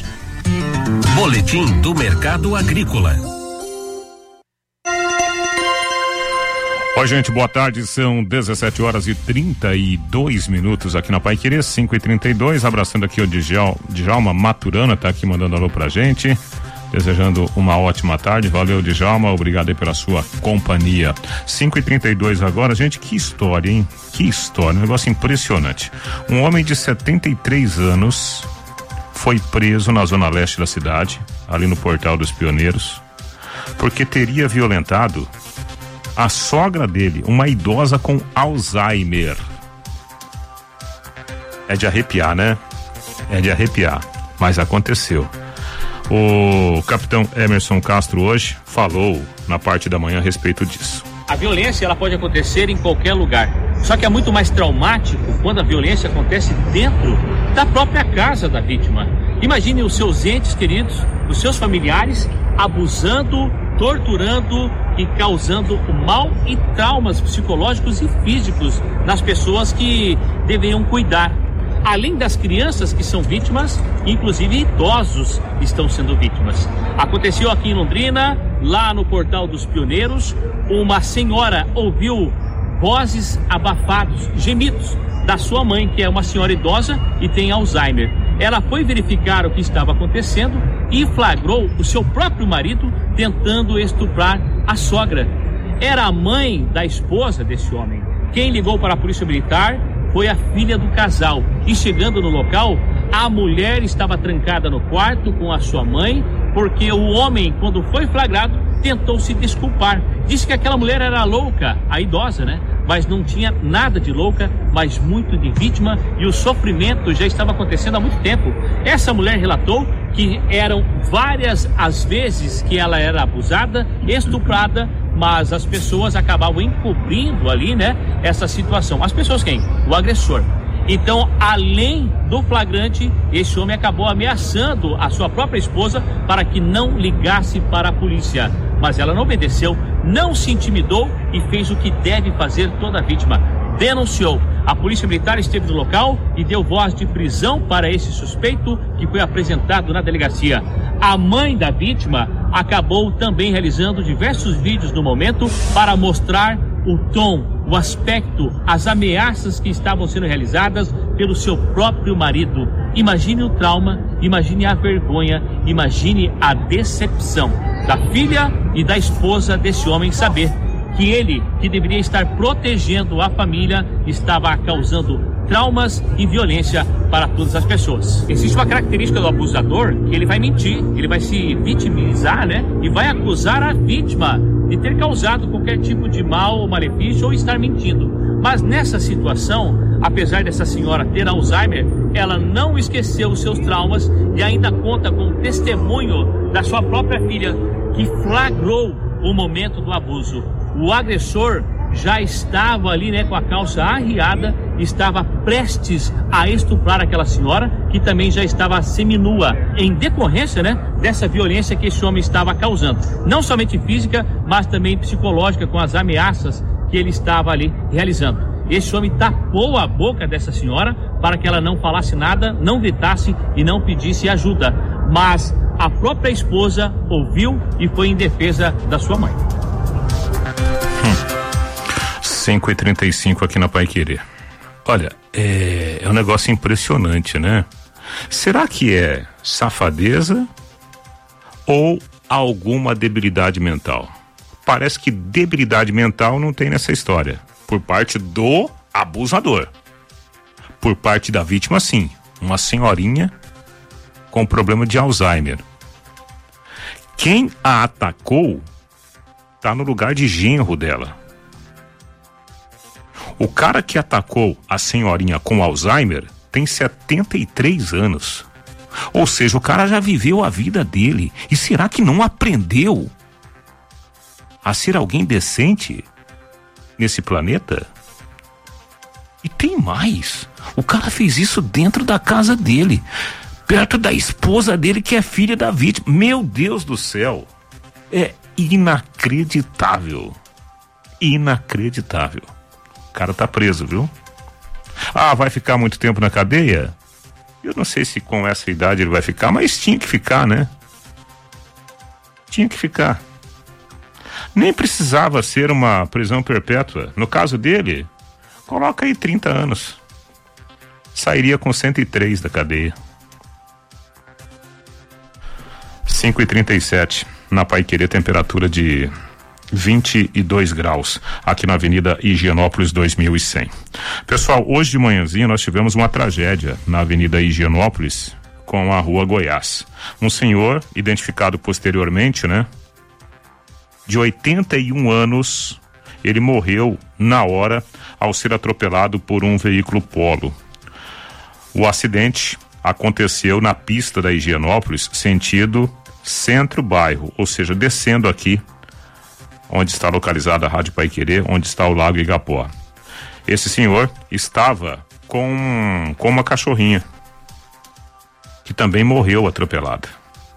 Boletim do Mercado Agrícola. Oi, gente, boa tarde, são dezessete horas e trinta e dois minutos aqui na Paiquerê, cinco e trinta e dois, abraçando aqui o Djal, Djalma Maturana, tá aqui mandando alô pra gente, desejando uma ótima tarde, valeu Djalma, obrigado aí pela sua companhia. Cinco e trinta e dois agora, gente, que história, hein, que história, um negócio impressionante. Um homem de setenta e três anos foi preso na zona leste da cidade, ali no Portal dos Pioneiros, porque teria violentado a sogra dele, uma idosa com Alzheimer. É de arrepiar, né? É de arrepiar, mas aconteceu. O capitão Emerson Castro hoje falou na parte da manhã a respeito disso. A violência, ela pode acontecer em qualquer lugar, só que é muito mais traumático quando a violência acontece dentro da própria casa da vítima. Imagine os seus entes queridos, os seus familiares abusando, torturando e causando mal e traumas psicológicos e físicos nas pessoas que deveriam cuidar. Além das crianças que são vítimas, inclusive idosos estão sendo vítimas. Aconteceu aqui em Londrina, lá no Portal dos Pioneiros, uma senhora ouviu vozes abafados, gemidos da sua mãe, que é uma senhora idosa e tem Alzheimer. Ela foi verificar o que estava acontecendo e flagrou o seu próprio marido tentando estuprar a sogra. Era a mãe da esposa desse homem. Quem ligou para a polícia militar foi a filha do casal. E chegando no local, a mulher estava trancada no quarto com a sua mãe, porque o homem, quando foi flagrado, tentou se desculpar. Disse que aquela mulher era louca, a idosa, né? Mas não tinha nada de louca, mas muito de vítima, e o sofrimento já estava acontecendo há muito tempo. Essa mulher relatou que eram várias as vezes que ela era abusada, estuprada, mas as pessoas acabavam encobrindo ali, né, essa situação. As pessoas quem? O agressor. Então, além do flagrante, esse homem acabou ameaçando a sua própria esposa para que não ligasse para a polícia. Mas ela não obedeceu, não se intimidou e fez o que deve fazer toda vítima. Denunciou. A polícia militar esteve no local e deu voz de prisão para esse suspeito, que foi apresentado na delegacia. A mãe da vítima acabou também realizando diversos vídeos no momento para mostrar o tom, o aspecto, as ameaças que estavam sendo realizadas pelo seu próprio marido. Imagine o trauma imagine a vergonha, imagine a decepção da filha e da esposa desse homem saber que ele, que deveria estar protegendo a família, estava causando traumas e violência para todas as pessoas. Existe uma característica do abusador que ele vai mentir, ele vai se vitimizar, né? E vai acusar a vítima de ter causado qualquer tipo de mal ou malefício ou estar mentindo. Mas nessa situação, apesar dessa senhora ter Alzheimer, ela não esqueceu os seus traumas e ainda conta com o testemunho da sua própria filha, que flagrou o momento do abuso. O agressor já estava ali, né, com a calça arriada, estava prestes a estuprar aquela senhora, que também já estava seminua, em decorrência, né, dessa violência que esse homem estava causando. Não somente física, mas também psicológica, com as ameaças que ele estava ali realizando. Esse homem tapou a boca dessa senhora para que ela não falasse nada, não gritasse e não pedisse ajuda. Mas a própria esposa ouviu e foi em defesa da sua mãe. cinco e trinta e cinco aqui na Paiquerê. Olha, é, é um negócio impressionante, né? Será que é safadeza ou alguma debilidade mental? Parece que debilidade mental não tem nessa história. Por parte do abusador. Por parte da vítima, sim. Uma senhorinha com problema de Alzheimer. Quem a atacou tá no lugar de genro dela. O cara que atacou a senhorinha com Alzheimer tem setenta e três anos. Ou seja, o cara já viveu a vida dele. E será que não aprendeu a ser alguém decente nesse planeta? E tem mais. O cara fez isso dentro da casa dele, perto da esposa dele, que é filha da vítima. Meu Deus do céu. É inacreditável. Inacreditável. O cara tá preso, viu? Ah, vai ficar muito tempo na cadeia? Eu não sei se com essa idade ele vai ficar, mas tinha que ficar, né? Tinha que ficar. Nem precisava ser uma prisão perpétua. No caso dele, coloca aí trinta anos. Sairia com cento e três da cadeia. cinco e trinta e sete. Na Paiquerê, temperatura de vinte e dois graus, aqui na Avenida Higienópolis dois mil e cem. Pessoal, hoje de manhãzinha nós tivemos uma tragédia na Avenida Higienópolis com a Rua Goiás. Um senhor, identificado posteriormente, né, de oitenta e um anos, ele morreu na hora ao ser atropelado por um veículo Polo. O acidente aconteceu na pista da Higienópolis, sentido centro-bairro, ou seja, descendo aqui onde está localizada a Rádio Paiquerê, onde está o Lago Igapó. Esse senhor estava com, com uma cachorrinha, que também morreu atropelada.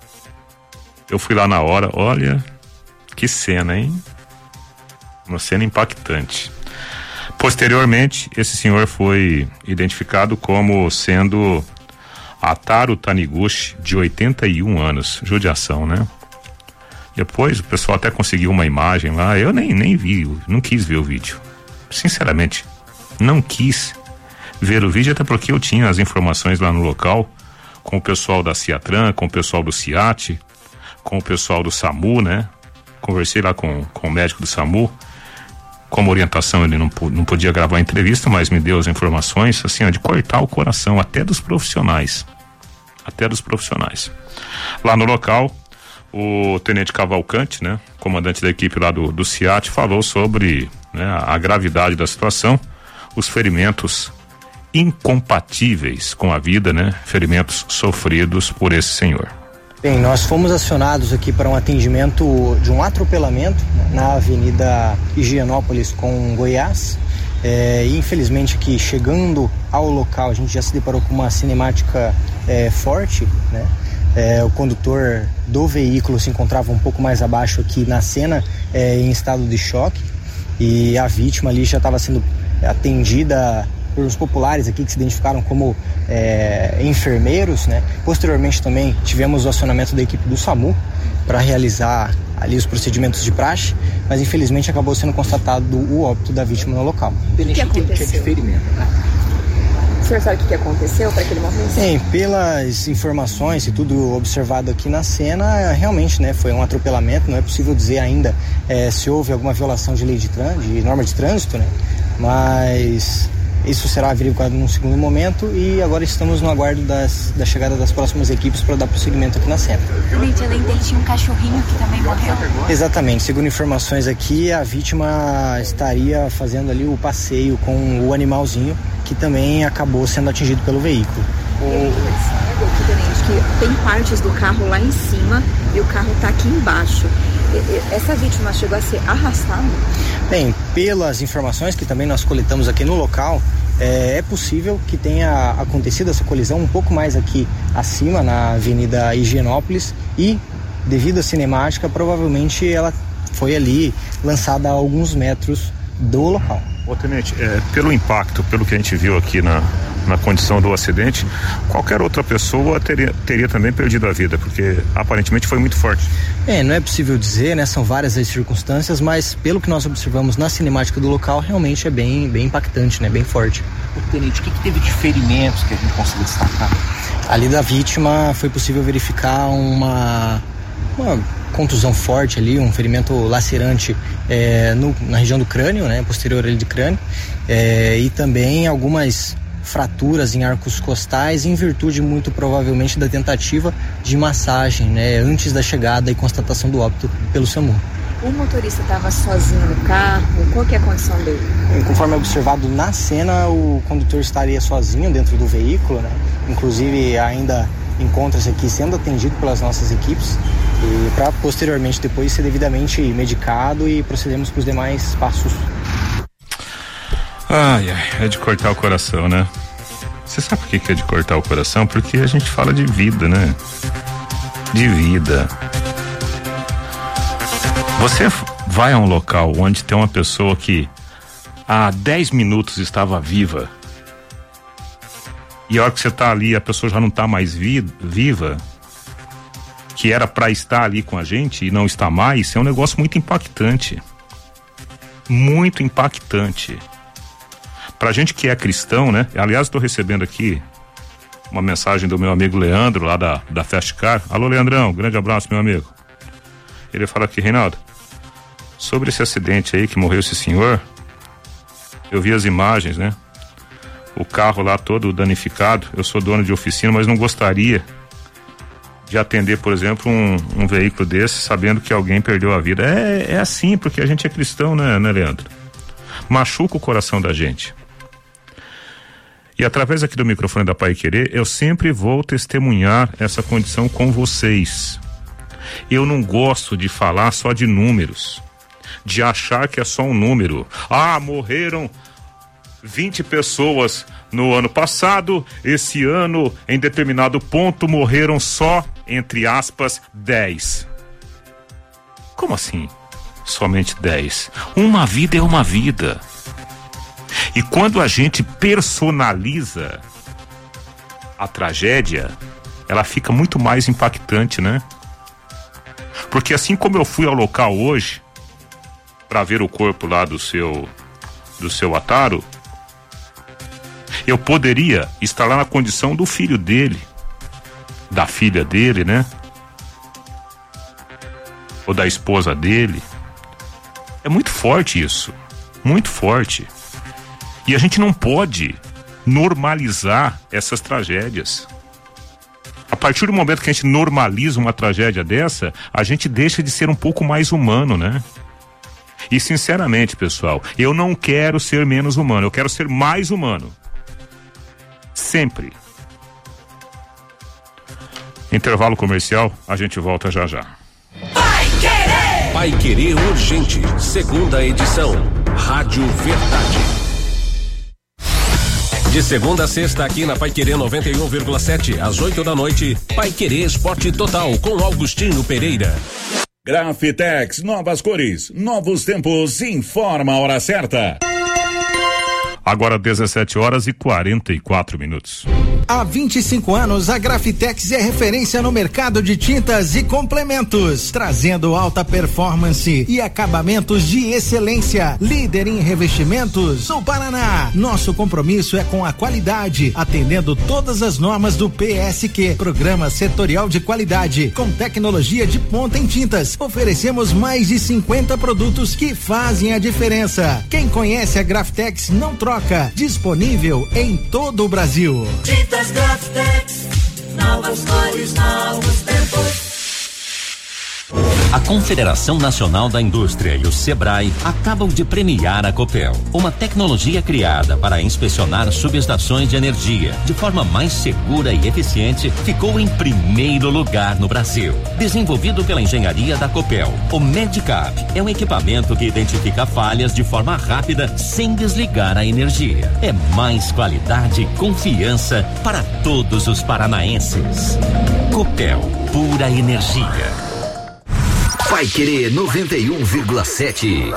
Eu fui lá na hora, olha, que cena, hein? Uma cena impactante. Posteriormente, esse senhor foi identificado como sendo Ataru Taniguchi, de oitenta e um anos. Judiação, né? Depois o pessoal até conseguiu uma imagem lá, eu nem, nem vi, não quis ver o vídeo. Sinceramente, não quis ver o vídeo, até porque eu tinha as informações lá no local, com o pessoal da Ciatran, com o pessoal do CIAT, com o pessoal do SAMU, né? Conversei lá com, com o médico do SAMU. Como orientação, ele não, não podia gravar a entrevista, mas me deu as informações, assim, ó, de cortar o coração, até dos profissionais. Até dos profissionais. Lá no local, o Tenente Cavalcante, né, comandante da equipe lá do, do CIAT, falou sobre, né, a gravidade da situação, os ferimentos incompatíveis com a vida, né, ferimentos sofridos por esse senhor. Bem, nós fomos acionados aqui para um atendimento de um atropelamento na Avenida Higienópolis com Goiás. É, e infelizmente aqui, chegando ao local, a gente já se deparou com uma cinemática é, forte, né? É, o condutor do veículo se encontrava um pouco mais abaixo aqui na cena, é, em estado de choque, e a vítima ali já estava sendo atendida por uns populares aqui que se identificaram como é, enfermeiros, né? Posteriormente também tivemos o acionamento da equipe do SAMU para realizar ali os procedimentos de praxe, mas infelizmente acabou sendo constatado o óbito da vítima no local. O que aconteceu? O senhor sabe o que aconteceu para aquele momento? Sim, pelas informações e tudo observado aqui na cena, realmente, né, foi um atropelamento. Não é possível dizer ainda é, se houve alguma violação de lei de, trânsito, de norma de trânsito, né? Mas isso será averiguado num segundo momento e agora estamos no aguardo das, da chegada das próximas equipes para dar prosseguimento aqui na cena. Tenente, além dele tinha um cachorrinho que também morreu. Exatamente, segundo informações aqui, a vítima estaria fazendo ali o passeio com o animalzinho que também acabou sendo atingido pelo veículo. O... Aqui, tenente, que tem partes do carro lá em cima e o carro está aqui embaixo. Essa vítima chegou a ser arrastada? Bem, pelas informações que também nós coletamos aqui no local, é, é possível que tenha acontecido essa colisão um pouco mais aqui acima, na Avenida Higienópolis, e devido à cinemática, provavelmente ela foi ali lançada a alguns metros do local. Ô, tenente, é, pelo impacto, pelo que a gente viu aqui na, na condição do acidente, qualquer outra pessoa teria, teria também perdido a vida, porque aparentemente foi muito forte. É, não é possível dizer, né? São várias as circunstâncias, mas pelo que nós observamos na cinemática do local, realmente é bem, bem impactante, né? Bem forte. Ô, tenente, o que, que teve de ferimentos que a gente conseguiu destacar? Ali da vítima foi possível verificar uma... uma contusão forte ali, um ferimento lacerante é, no, na região do crânio, né, posterior ali de crânio, é, e também algumas fraturas em arcos costais, em virtude muito provavelmente da tentativa de massagem, né, antes da chegada e constatação do óbito pelo SAMU. O motorista estava sozinho no carro? Qual que é a condição dele? Conforme observado na cena, o condutor estaria sozinho dentro do veículo, né, inclusive ainda encontra-se aqui sendo atendido pelas nossas equipes e para posteriormente depois ser devidamente medicado e procedemos para os demais passos. Ai, ai, é de cortar o coração, né? Você sabe por que que é de cortar o coração? Porque a gente fala de vida, né? De vida. Você vai a um local onde tem uma pessoa que há dez minutos estava viva, e a hora que você tá ali, a pessoa já não tá mais vi, viva, que era para estar ali com a gente e não está mais, é um negócio muito impactante. Muito impactante. Pra gente que é cristão, né? Aliás, estou recebendo aqui uma mensagem do meu amigo Leandro, lá da, da Fast Car. Alô, Leandrão, grande abraço, meu amigo. Ele fala aqui: Reinaldo, sobre esse acidente aí que morreu esse senhor, eu vi as imagens, né? O carro lá todo danificado. Eu sou dono de oficina, mas não gostaria de atender, por exemplo, um, um veículo desse sabendo que alguém perdeu a vida. É, é assim, porque a gente é cristão, né, né, Leandro? Machuca o coração da gente. E através aqui do microfone da Pai Querer, eu sempre vou testemunhar essa condição com vocês. Eu não gosto de falar só de números, de achar que é só um número. Ah, morreram vinte pessoas no ano passado, esse ano, em determinado ponto, morreram só, entre aspas, dez. Como assim? Somente dez. Uma vida é uma vida. E quando a gente personaliza a tragédia, ela fica muito mais impactante, né? Porque assim como eu fui ao local hoje para ver o corpo lá do seu do seu Ataro, eu poderia estar lá na condição do filho dele, da filha dele, né? Ou da esposa dele. É muito forte isso, muito forte. E a gente não pode normalizar essas tragédias. A partir do momento que a gente normaliza uma tragédia dessa, a gente deixa de ser um pouco mais humano, né? E sinceramente, pessoal, eu não quero ser menos humano, eu quero ser mais humano. Sempre. Intervalo comercial, a gente volta já já. Vai Querer! Vai Querer Urgente, segunda edição. Rádio Verdade. De segunda a sexta aqui na Pai Querer noventa e um vírgula sete, às oito da noite, Pai Querer Esporte Total com Augustinho Pereira. Grafitex, novas cores, novos tempos, informa a hora certa. Agora dezessete horas e quarenta e quatro minutos. Há vinte e cinco anos, a Grafitex é referência no mercado de tintas e complementos, trazendo alta performance e acabamentos de excelência. Líder em revestimentos no Paraná. Nosso compromisso é com a qualidade, atendendo todas as normas do P S Q, Programa Setorial de Qualidade, com tecnologia de ponta em tintas. Oferecemos mais de cinquenta produtos que fazem a diferença. Quem conhece a Grafitex não troca. Disponível em todo o Brasil. Tintas Grafitex, novas cores, novos tempos. A Confederação Nacional da Indústria e o Sebrae acabam de premiar a Copel, uma tecnologia criada para inspecionar subestações de energia de forma mais segura e eficiente, ficou em primeiro lugar no Brasil. Desenvolvido pela engenharia da Copel, o Medicap é um equipamento que identifica falhas de forma rápida sem desligar a energia. É mais qualidade e confiança para todos os paranaenses. Copel, pura energia. Paiquerê noventa e um vírgula sete.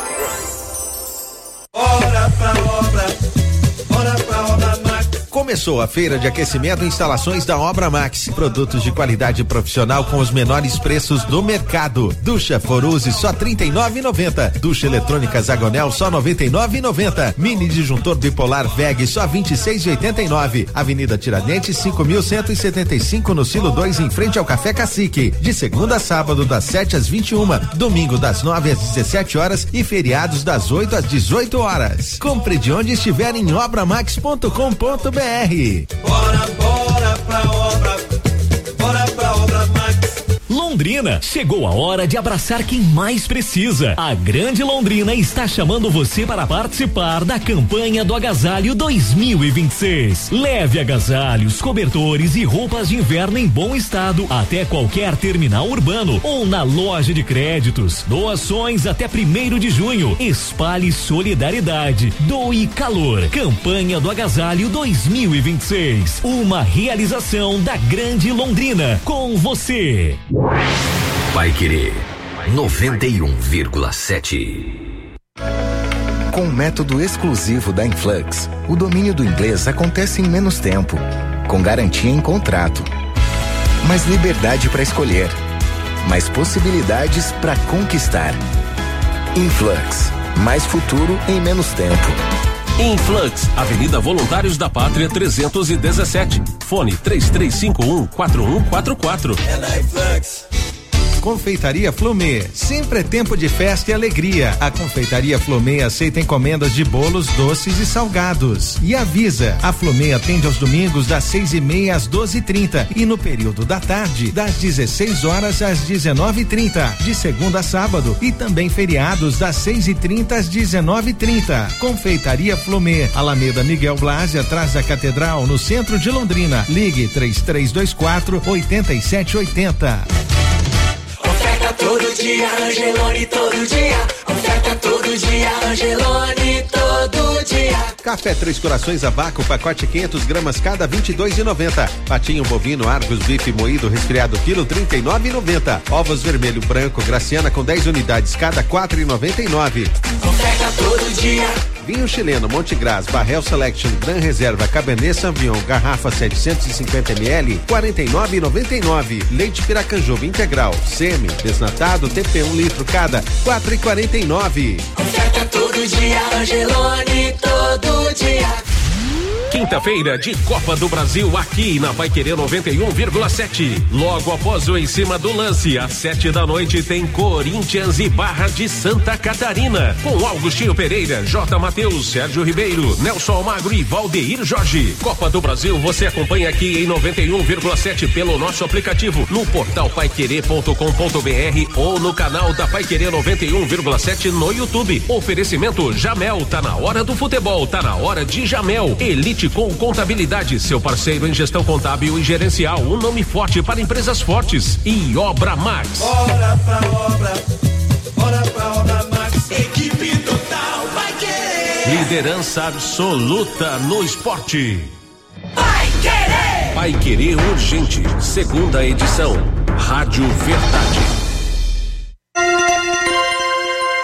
Bora pra obra, bora pra obra Max. Começou a feira de aquecimento e instalações da Obra Max. Produtos de qualidade profissional com os menores preços do mercado. Ducha Foruse só trinta e nove reais e noventa centavos. Ducha eletrônica Zagonel só noventa e nove reais e noventa centavos. Mini disjuntor bipolar V E G só vinte e seis reais e oitenta e nove centavos. Avenida Tiradentes cinco mil cento e setenta e cinco no Silo dois em frente ao Café Cacique. De segunda a sábado das sete às vinte e uma, domingo das nove às dezessete horas e feriados das oito às dezoito horas. Compre de onde estiver em obra max ponto com ponto br. Bora, bora pra obra, bora pra obra Max. Londrina, chegou a hora de abraçar quem mais precisa. A Grande Londrina está chamando você para participar da campanha do Agasalho dois mil e vinte e seis. Leve agasalhos, cobertores e roupas de inverno em bom estado até qualquer terminal urbano ou na loja de créditos. Doações até primeiro de junho. Espalhe solidariedade. Doe calor. Campanha do Agasalho dois mil e vinte e seis. Uma realização da Grande Londrina. Com você. Paiquerê noventa e um vírgula sete. Com o método exclusivo da Influx, o domínio do inglês acontece em menos tempo, com garantia em contrato. Mais liberdade para escolher, mais possibilidades para conquistar. Influx, mais futuro em menos tempo. Influx, Avenida Voluntários da Pátria trezentos e dezessete. Fone três três cinco um, quatro um quatro quatro. É na Influx. Confeitaria Flomê, sempre é tempo de festa e alegria. A Confeitaria Flomê aceita encomendas de bolos, doces e salgados. E avisa, a Flomê atende aos domingos das seis e meia às doze e trinta e no período da tarde das dezesseis horas às dezenove e trinta, de segunda a sábado e também feriados das seis e trinta às dezenove e trinta. Confeitaria Flomê, Alameda Miguel Blasi, atrás da Catedral, no centro de Londrina. Ligue três três dois quatro, oito sete oito zero. Oferta todo dia, Angelone todo dia. Oferta todo dia, Angelone todo dia. Café Três Corações a vácuo, pacote quinhentas gramas cada vinte e dois reais e noventa centavos. Patinho bovino, Argos, bife moído, resfriado quilo trinta e nove reais e noventa centavos. Ovos vermelho branco, Graciana com dez unidades cada quatro reais e noventa e nove centavos. Oferta todo dia. Vinho chileno Montegras, Barrel Selection, Gran Reserva, Cabernet Sauvignon, garrafa setecentos e cinquenta mililitros, quarenta e nove reais e noventa e nove centavos. Leite Piracanjuba integral, semi, desnatado, T P um litro cada, quatro reais e quarenta e nove centavos. Oferta todo dia, Angelone todo dia. Quinta-feira de Copa do Brasil aqui na Paiquerê noventa e um vírgula sete. Logo após o Em Cima do Lance, às sete da noite, tem Corinthians e Barra de Santa Catarina. Com Augustinho Pereira, J. Matheus, Sérgio Ribeiro, Nelson Almagro e Valdeir Jorge. Copa do Brasil você acompanha aqui em noventa e um vírgula sete pelo nosso aplicativo, no portal paiquerê ponto com ponto br ou no canal da Paiquerê noventa e um vírgula sete no YouTube. Oferecimento Jamel, tá na hora do futebol, tá na hora de Jamel. Elite com Contabilidade, seu parceiro em gestão contábil e gerencial, um nome forte para empresas fortes. E Obra Max. Bora pra obra, bora pra obra Max. Equipe total vai querer. Liderança absoluta no esporte. Vai querer. Vai querer urgente, segunda edição. Rádio Verdade.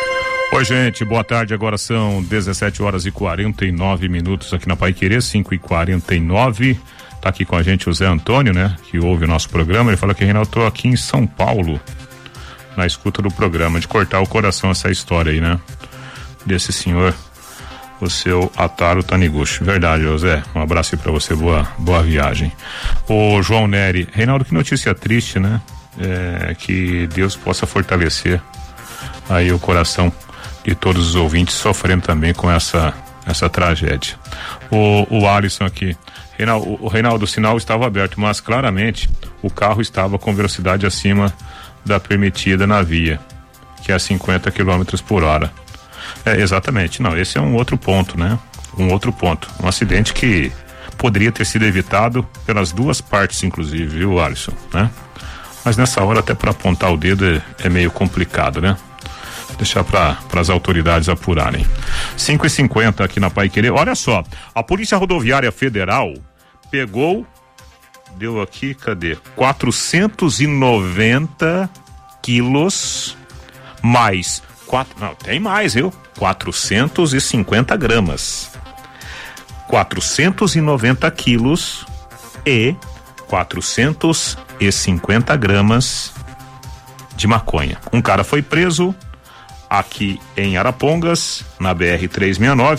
Oi, gente, boa tarde. Agora são dezessete horas e quarenta e nove minutos aqui na Paiquerê, cinco e quarenta e nove. Tá aqui com a gente o Zé Antônio, né? Que ouve o nosso programa. Ele fala que, Reinaldo, tô aqui em São Paulo, na escuta do programa, de cortar o coração essa história aí, né? Desse senhor, o seu Ataro Taniguchi. Verdade, José. Um abraço aí pra você, boa, boa viagem. O João Neri, Reinaldo, que notícia triste, né? É, que Deus possa fortalecer aí o coração de todos os ouvintes sofrendo também com essa essa tragédia. O, o Alisson aqui, Reinaldo, o Reinaldo, o sinal estava aberto, mas claramente o carro estava com velocidade acima da permitida na via, que é cinquenta quilômetros por hora. É, exatamente, não, esse é um outro ponto, né? Um outro ponto, um acidente que poderia ter sido evitado pelas duas partes, inclusive, viu, Alisson, né? Mas nessa hora até para apontar o dedo é, é meio complicado, né? Deixar para as autoridades apurarem. cinco e cinquenta aqui na Paiquerê. Olha só, a Polícia Rodoviária Federal pegou, deu aqui, cadê? quatrocentos e noventa quilos mais quatro, não, tem mais, viu? quatrocentos e cinquenta gramas. quatrocentos e noventa quilos e quatrocentos e cinquenta gramas de maconha. Um cara foi preso aqui em Arapongas, na B R trezentos e sessenta e nove,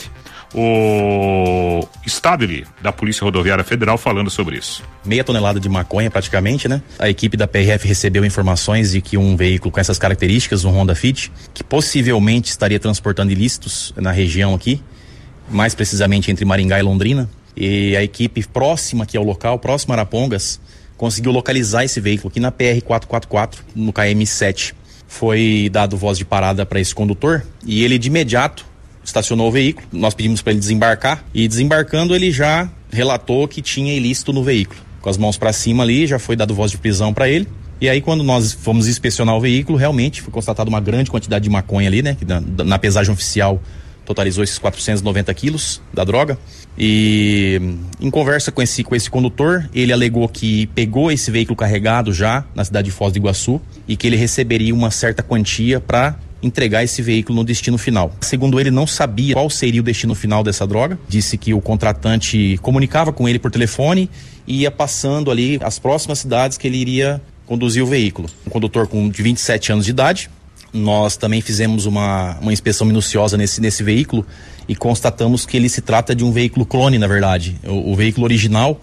o Stabile da Polícia Rodoviária Federal falando sobre isso. Meia tonelada de maconha praticamente, né? A equipe da P R F recebeu informações de que um veículo com essas características, um Honda Fit, que possivelmente estaria transportando ilícitos na região aqui, mais precisamente entre Maringá e Londrina, e a equipe próxima aqui ao local, próxima a Arapongas, conseguiu localizar esse veículo aqui na P R quatrocentos e quarenta e quatro, no K M sete. Foi dado voz de parada para esse condutor e ele de imediato estacionou o veículo. Nós pedimos para ele desembarcar e desembarcando ele já relatou que tinha ilícito no veículo. Com as mãos para cima ali, já foi dado voz de prisão para ele. E aí quando nós fomos inspecionar o veículo, realmente foi constatada uma grande quantidade de maconha ali, né? Que na, na pesagem oficial totalizou esses quatrocentos e noventa quilos da droga. E em conversa com esse, com esse condutor, ele alegou que pegou esse veículo carregado já na cidade de Foz do Iguaçu e que ele receberia uma certa quantia para entregar esse veículo no destino final. Segundo ele, não sabia qual seria o destino final dessa droga. Disse que o contratante comunicava com ele por telefone e ia passando ali as próximas cidades que ele iria conduzir o veículo. Um condutor com de vinte e sete anos de idade. Nós também fizemos uma, uma inspeção minuciosa nesse, nesse veículo e constatamos que ele se trata de um veículo clone, na verdade. O, o veículo original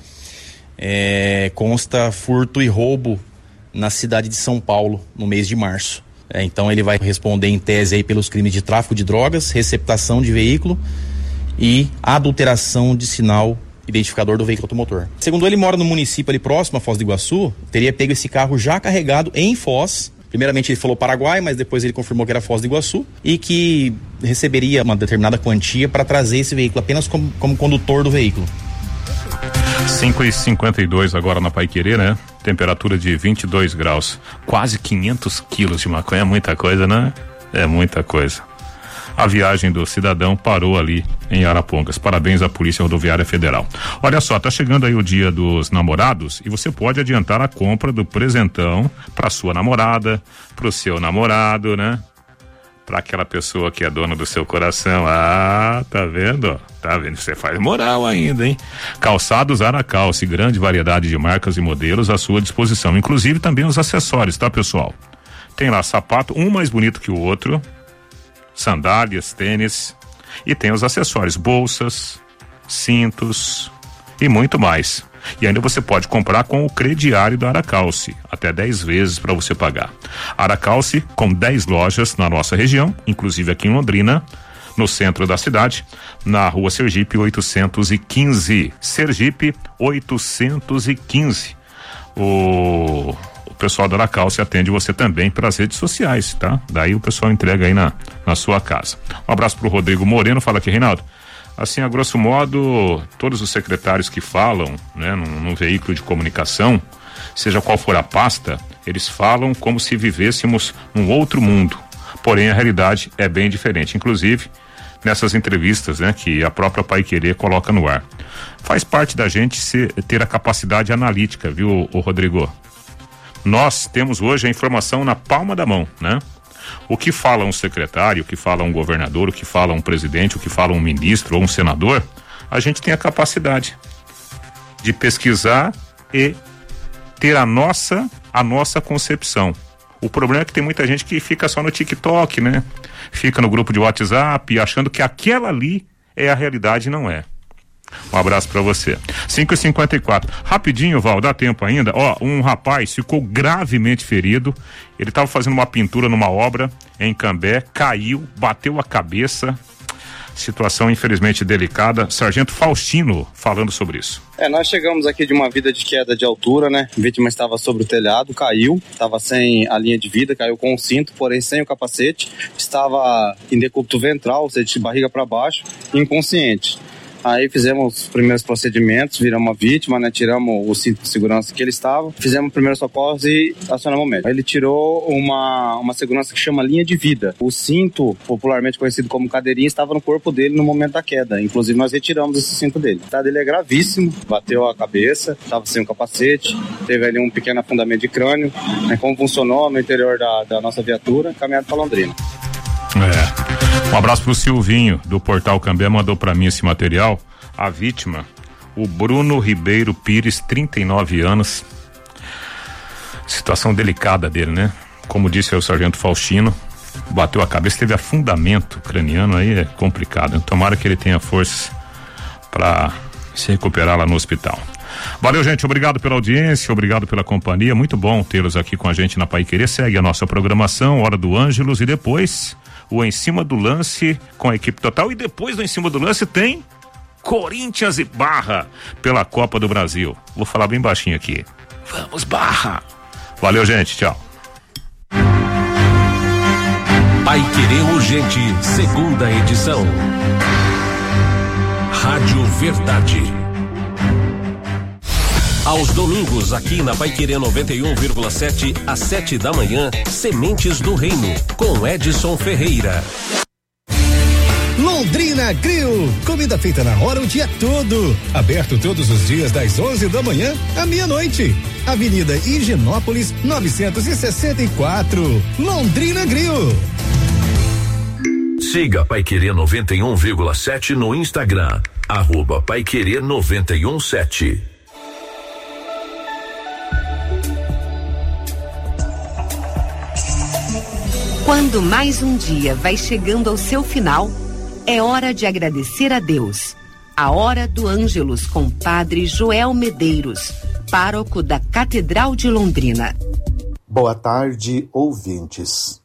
é, consta furto e roubo na cidade de São Paulo, no mês de março. É, então ele vai responder em tese aí pelos crimes de tráfico de drogas, receptação de veículo e adulteração de sinal identificador do veículo automotor. Segundo ele, mora no município ali próximo a Foz do Iguaçu, teria pego esse carro já carregado em Foz. Primeiramente ele falou Paraguai, mas depois ele confirmou que era Foz do Iguaçu e que receberia uma determinada quantia para trazer esse veículo apenas como, como condutor do veículo. cinco e cinquenta e dois agora na Paiquerê, né? Temperatura de vinte e dois graus. Quase quinhentos quilos de maconha, é muita coisa, né? É muita coisa. A viagem do cidadão parou ali em Arapongas. Parabéns à Polícia Rodoviária Federal. Olha só, tá chegando aí o Dia dos Namorados e você pode adiantar a compra do presentão para sua namorada, pro seu namorado, né? Para aquela pessoa que é dona do seu coração. Ah, tá vendo? Tá vendo? Você faz moral ainda, hein? Calçados Aracalce, grande variedade de marcas e modelos à sua disposição, inclusive também os acessórios, tá, pessoal? Tem lá sapato, um mais bonito que o outro, sandálias, tênis, e tem os acessórios, bolsas, cintos e muito mais. E ainda você pode comprar com o crediário da Aracalce, até dez vezes para você pagar. Aracalce com dez lojas na nossa região, inclusive aqui em Londrina, no centro da cidade, na rua Sergipe oitocentos e quinze. Sergipe oitocentos e quinze. O O pessoal da Aracalce atende você também pelas redes sociais, tá? Daí o pessoal entrega aí na, na sua casa. Um abraço pro Rodrigo Moreno, fala aqui, Reinaldo. Assim, a grosso modo, todos os secretários que falam, né, num, num veículo de comunicação, seja qual for a pasta, eles falam como se vivêssemos num outro mundo. Porém, a realidade é bem diferente. Inclusive, nessas entrevistas, né, que a própria Paiquerê coloca no ar. Faz parte da gente ser, ter a capacidade analítica, viu, o Rodrigo? Nós temos hoje a informação na palma da mão, né? O que fala um secretário, o que fala um governador, o que fala um presidente, o que fala um ministro ou um senador, a gente tem a capacidade de pesquisar e ter a nossa, a nossa concepção. O problema é que tem muita gente que fica só no TikTok, né? Fica no grupo de WhatsApp achando que aquela ali é a realidade e não é. Um abraço pra você. cinco e cinquenta e quatro. Rapidinho, Val, dá tempo ainda? Ó, um rapaz ficou gravemente ferido. Ele estava fazendo uma pintura numa obra em Cambé, caiu, bateu a cabeça. Situação infelizmente delicada. Sargento Faustino falando sobre isso. É, nós chegamos aqui de uma vida de queda de altura, né? A vítima estava sobre o telhado, caiu, estava sem a linha de vida, caiu com o cinto, porém sem o capacete, estava em decúbito ventral, ou seja, de barriga para baixo, inconsciente. Aí fizemos os primeiros procedimentos, viramos a vítima, né? Tiramos o cinto de segurança que ele estava, fizemos primeiros socorros e acionamos o médico. Aí ele tirou uma, uma segurança que chama linha de vida. O cinto, popularmente conhecido como cadeirinha, estava no corpo dele no momento da queda. Inclusive nós retiramos esse cinto dele. O estado dele é gravíssimo, bateu a cabeça, estava sem o capacete, teve ali um pequeno afundamento de crânio, né? Como funcionou no interior da, da nossa viatura, caminhado para Londrina. É. Um abraço pro Silvinho, do Portal Cambé, mandou pra mim esse material. A vítima, o Bruno Ribeiro Pires, trinta e nove anos. Situação delicada dele, né? Como disse o Sargento Faustino, bateu a cabeça, teve afundamento craniano, aí é complicado. Tomara que ele tenha forças pra se recuperar lá no hospital. Valeu, gente, obrigado pela audiência, obrigado pela companhia, muito bom tê-los aqui com a gente na Paiquerê. Segue a nossa programação, Hora do Ângelos, e depois o Em Cima do Lance com a equipe total, e depois do Em Cima do Lance tem Corinthians e Barra pela Copa do Brasil. Vou falar bem baixinho aqui. Vamos, Barra! Valeu, gente, tchau. Paiquerê Urgente, segunda edição. Rádio Verdade. Aos domingos, aqui na Paiquerê noventa e um vírgula sete, às sete da manhã, Sementes do Reino, com Edson Ferreira. Londrina Grill, comida feita na hora o dia todo. Aberto todos os dias das onze da manhã à meia-noite. Avenida Higienópolis, novecentos e sessenta e quatro. Londrina Grill. Siga Paiquerê noventa e um vírgula sete no Instagram, arroba Paiquerê noventa e um sete. Quando mais um dia vai chegando ao seu final, é hora de agradecer a Deus. A Hora do Ângelus com Padre Joel Medeiros, pároco da Catedral de Londrina. Boa tarde, ouvintes.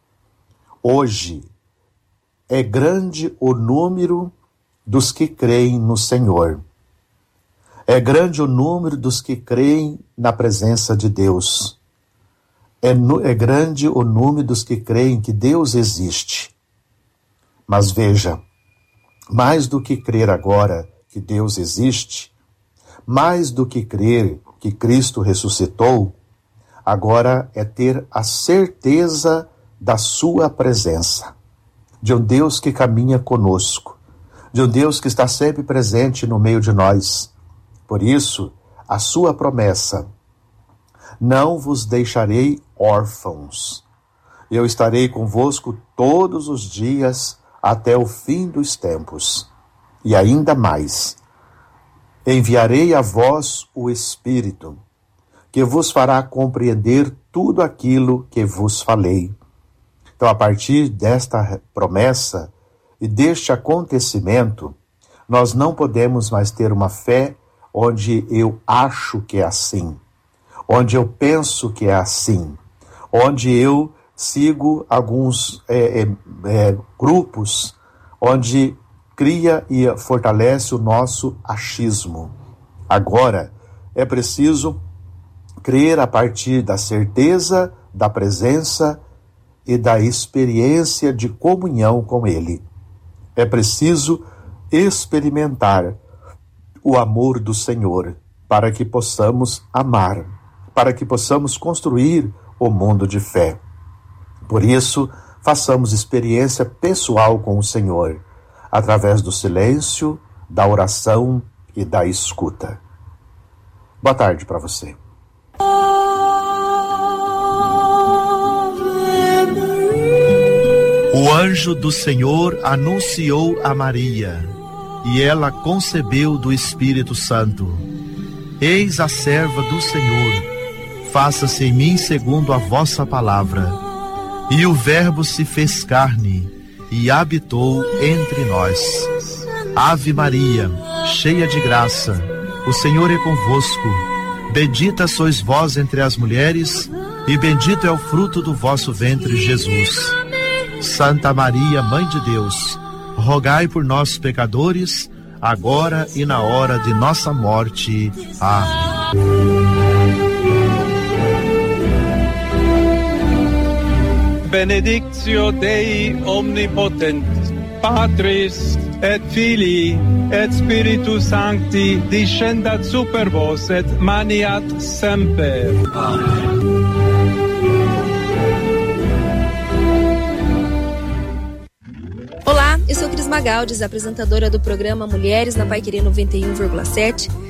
Hoje é grande o número dos que creem no Senhor. É grande o número dos que creem na presença de Deus. É, é grande o número dos que creem que Deus existe. Mas veja, mais do que crer agora que Deus existe, mais do que crer que Cristo ressuscitou, agora é ter a certeza da sua presença, de um Deus que caminha conosco, de um Deus que está sempre presente no meio de nós. Por isso, a sua promessa: não vos deixarei órfãos. Eu estarei convosco todos os dias até o fim dos tempos. E ainda mais, enviarei a vós o Espírito, que vos fará compreender tudo aquilo que vos falei. Então, a partir desta promessa e deste acontecimento, nós não podemos mais ter uma fé onde eu acho que é assim, onde eu penso que é assim, onde eu sigo alguns é, é, é, grupos, onde cria e fortalece o nosso achismo. Agora, é preciso crer a partir da certeza, da presença e da experiência de comunhão com Ele. É preciso experimentar o amor do Senhor para que possamos amar, para que possamos construir o mundo de fé. Por isso, façamos experiência pessoal com o Senhor, através do silêncio, da oração e da escuta. Boa tarde para você. Ave Maria. O anjo do Senhor anunciou a Maria, e ela concebeu do Espírito Santo. Eis a serva do Senhor, faça-se em mim segundo a vossa palavra. E o Verbo se fez carne e habitou entre nós. Ave Maria, cheia de graça, o Senhor é convosco. Bendita sois vós entre as mulheres, e bendito é o fruto do vosso ventre, Jesus. Santa Maria, Mãe de Deus, rogai por nós, pecadores, agora e na hora de nossa morte. Amém. Benedictio Dei omnipotentis, Patris et Filii et Spiritus Sancti, descendat super vos et maniat semper. Amen. Olá, eu sou Cris Magaldes, apresentadora do programa Mulheres na Paiquerê noventa e um vírgula sete,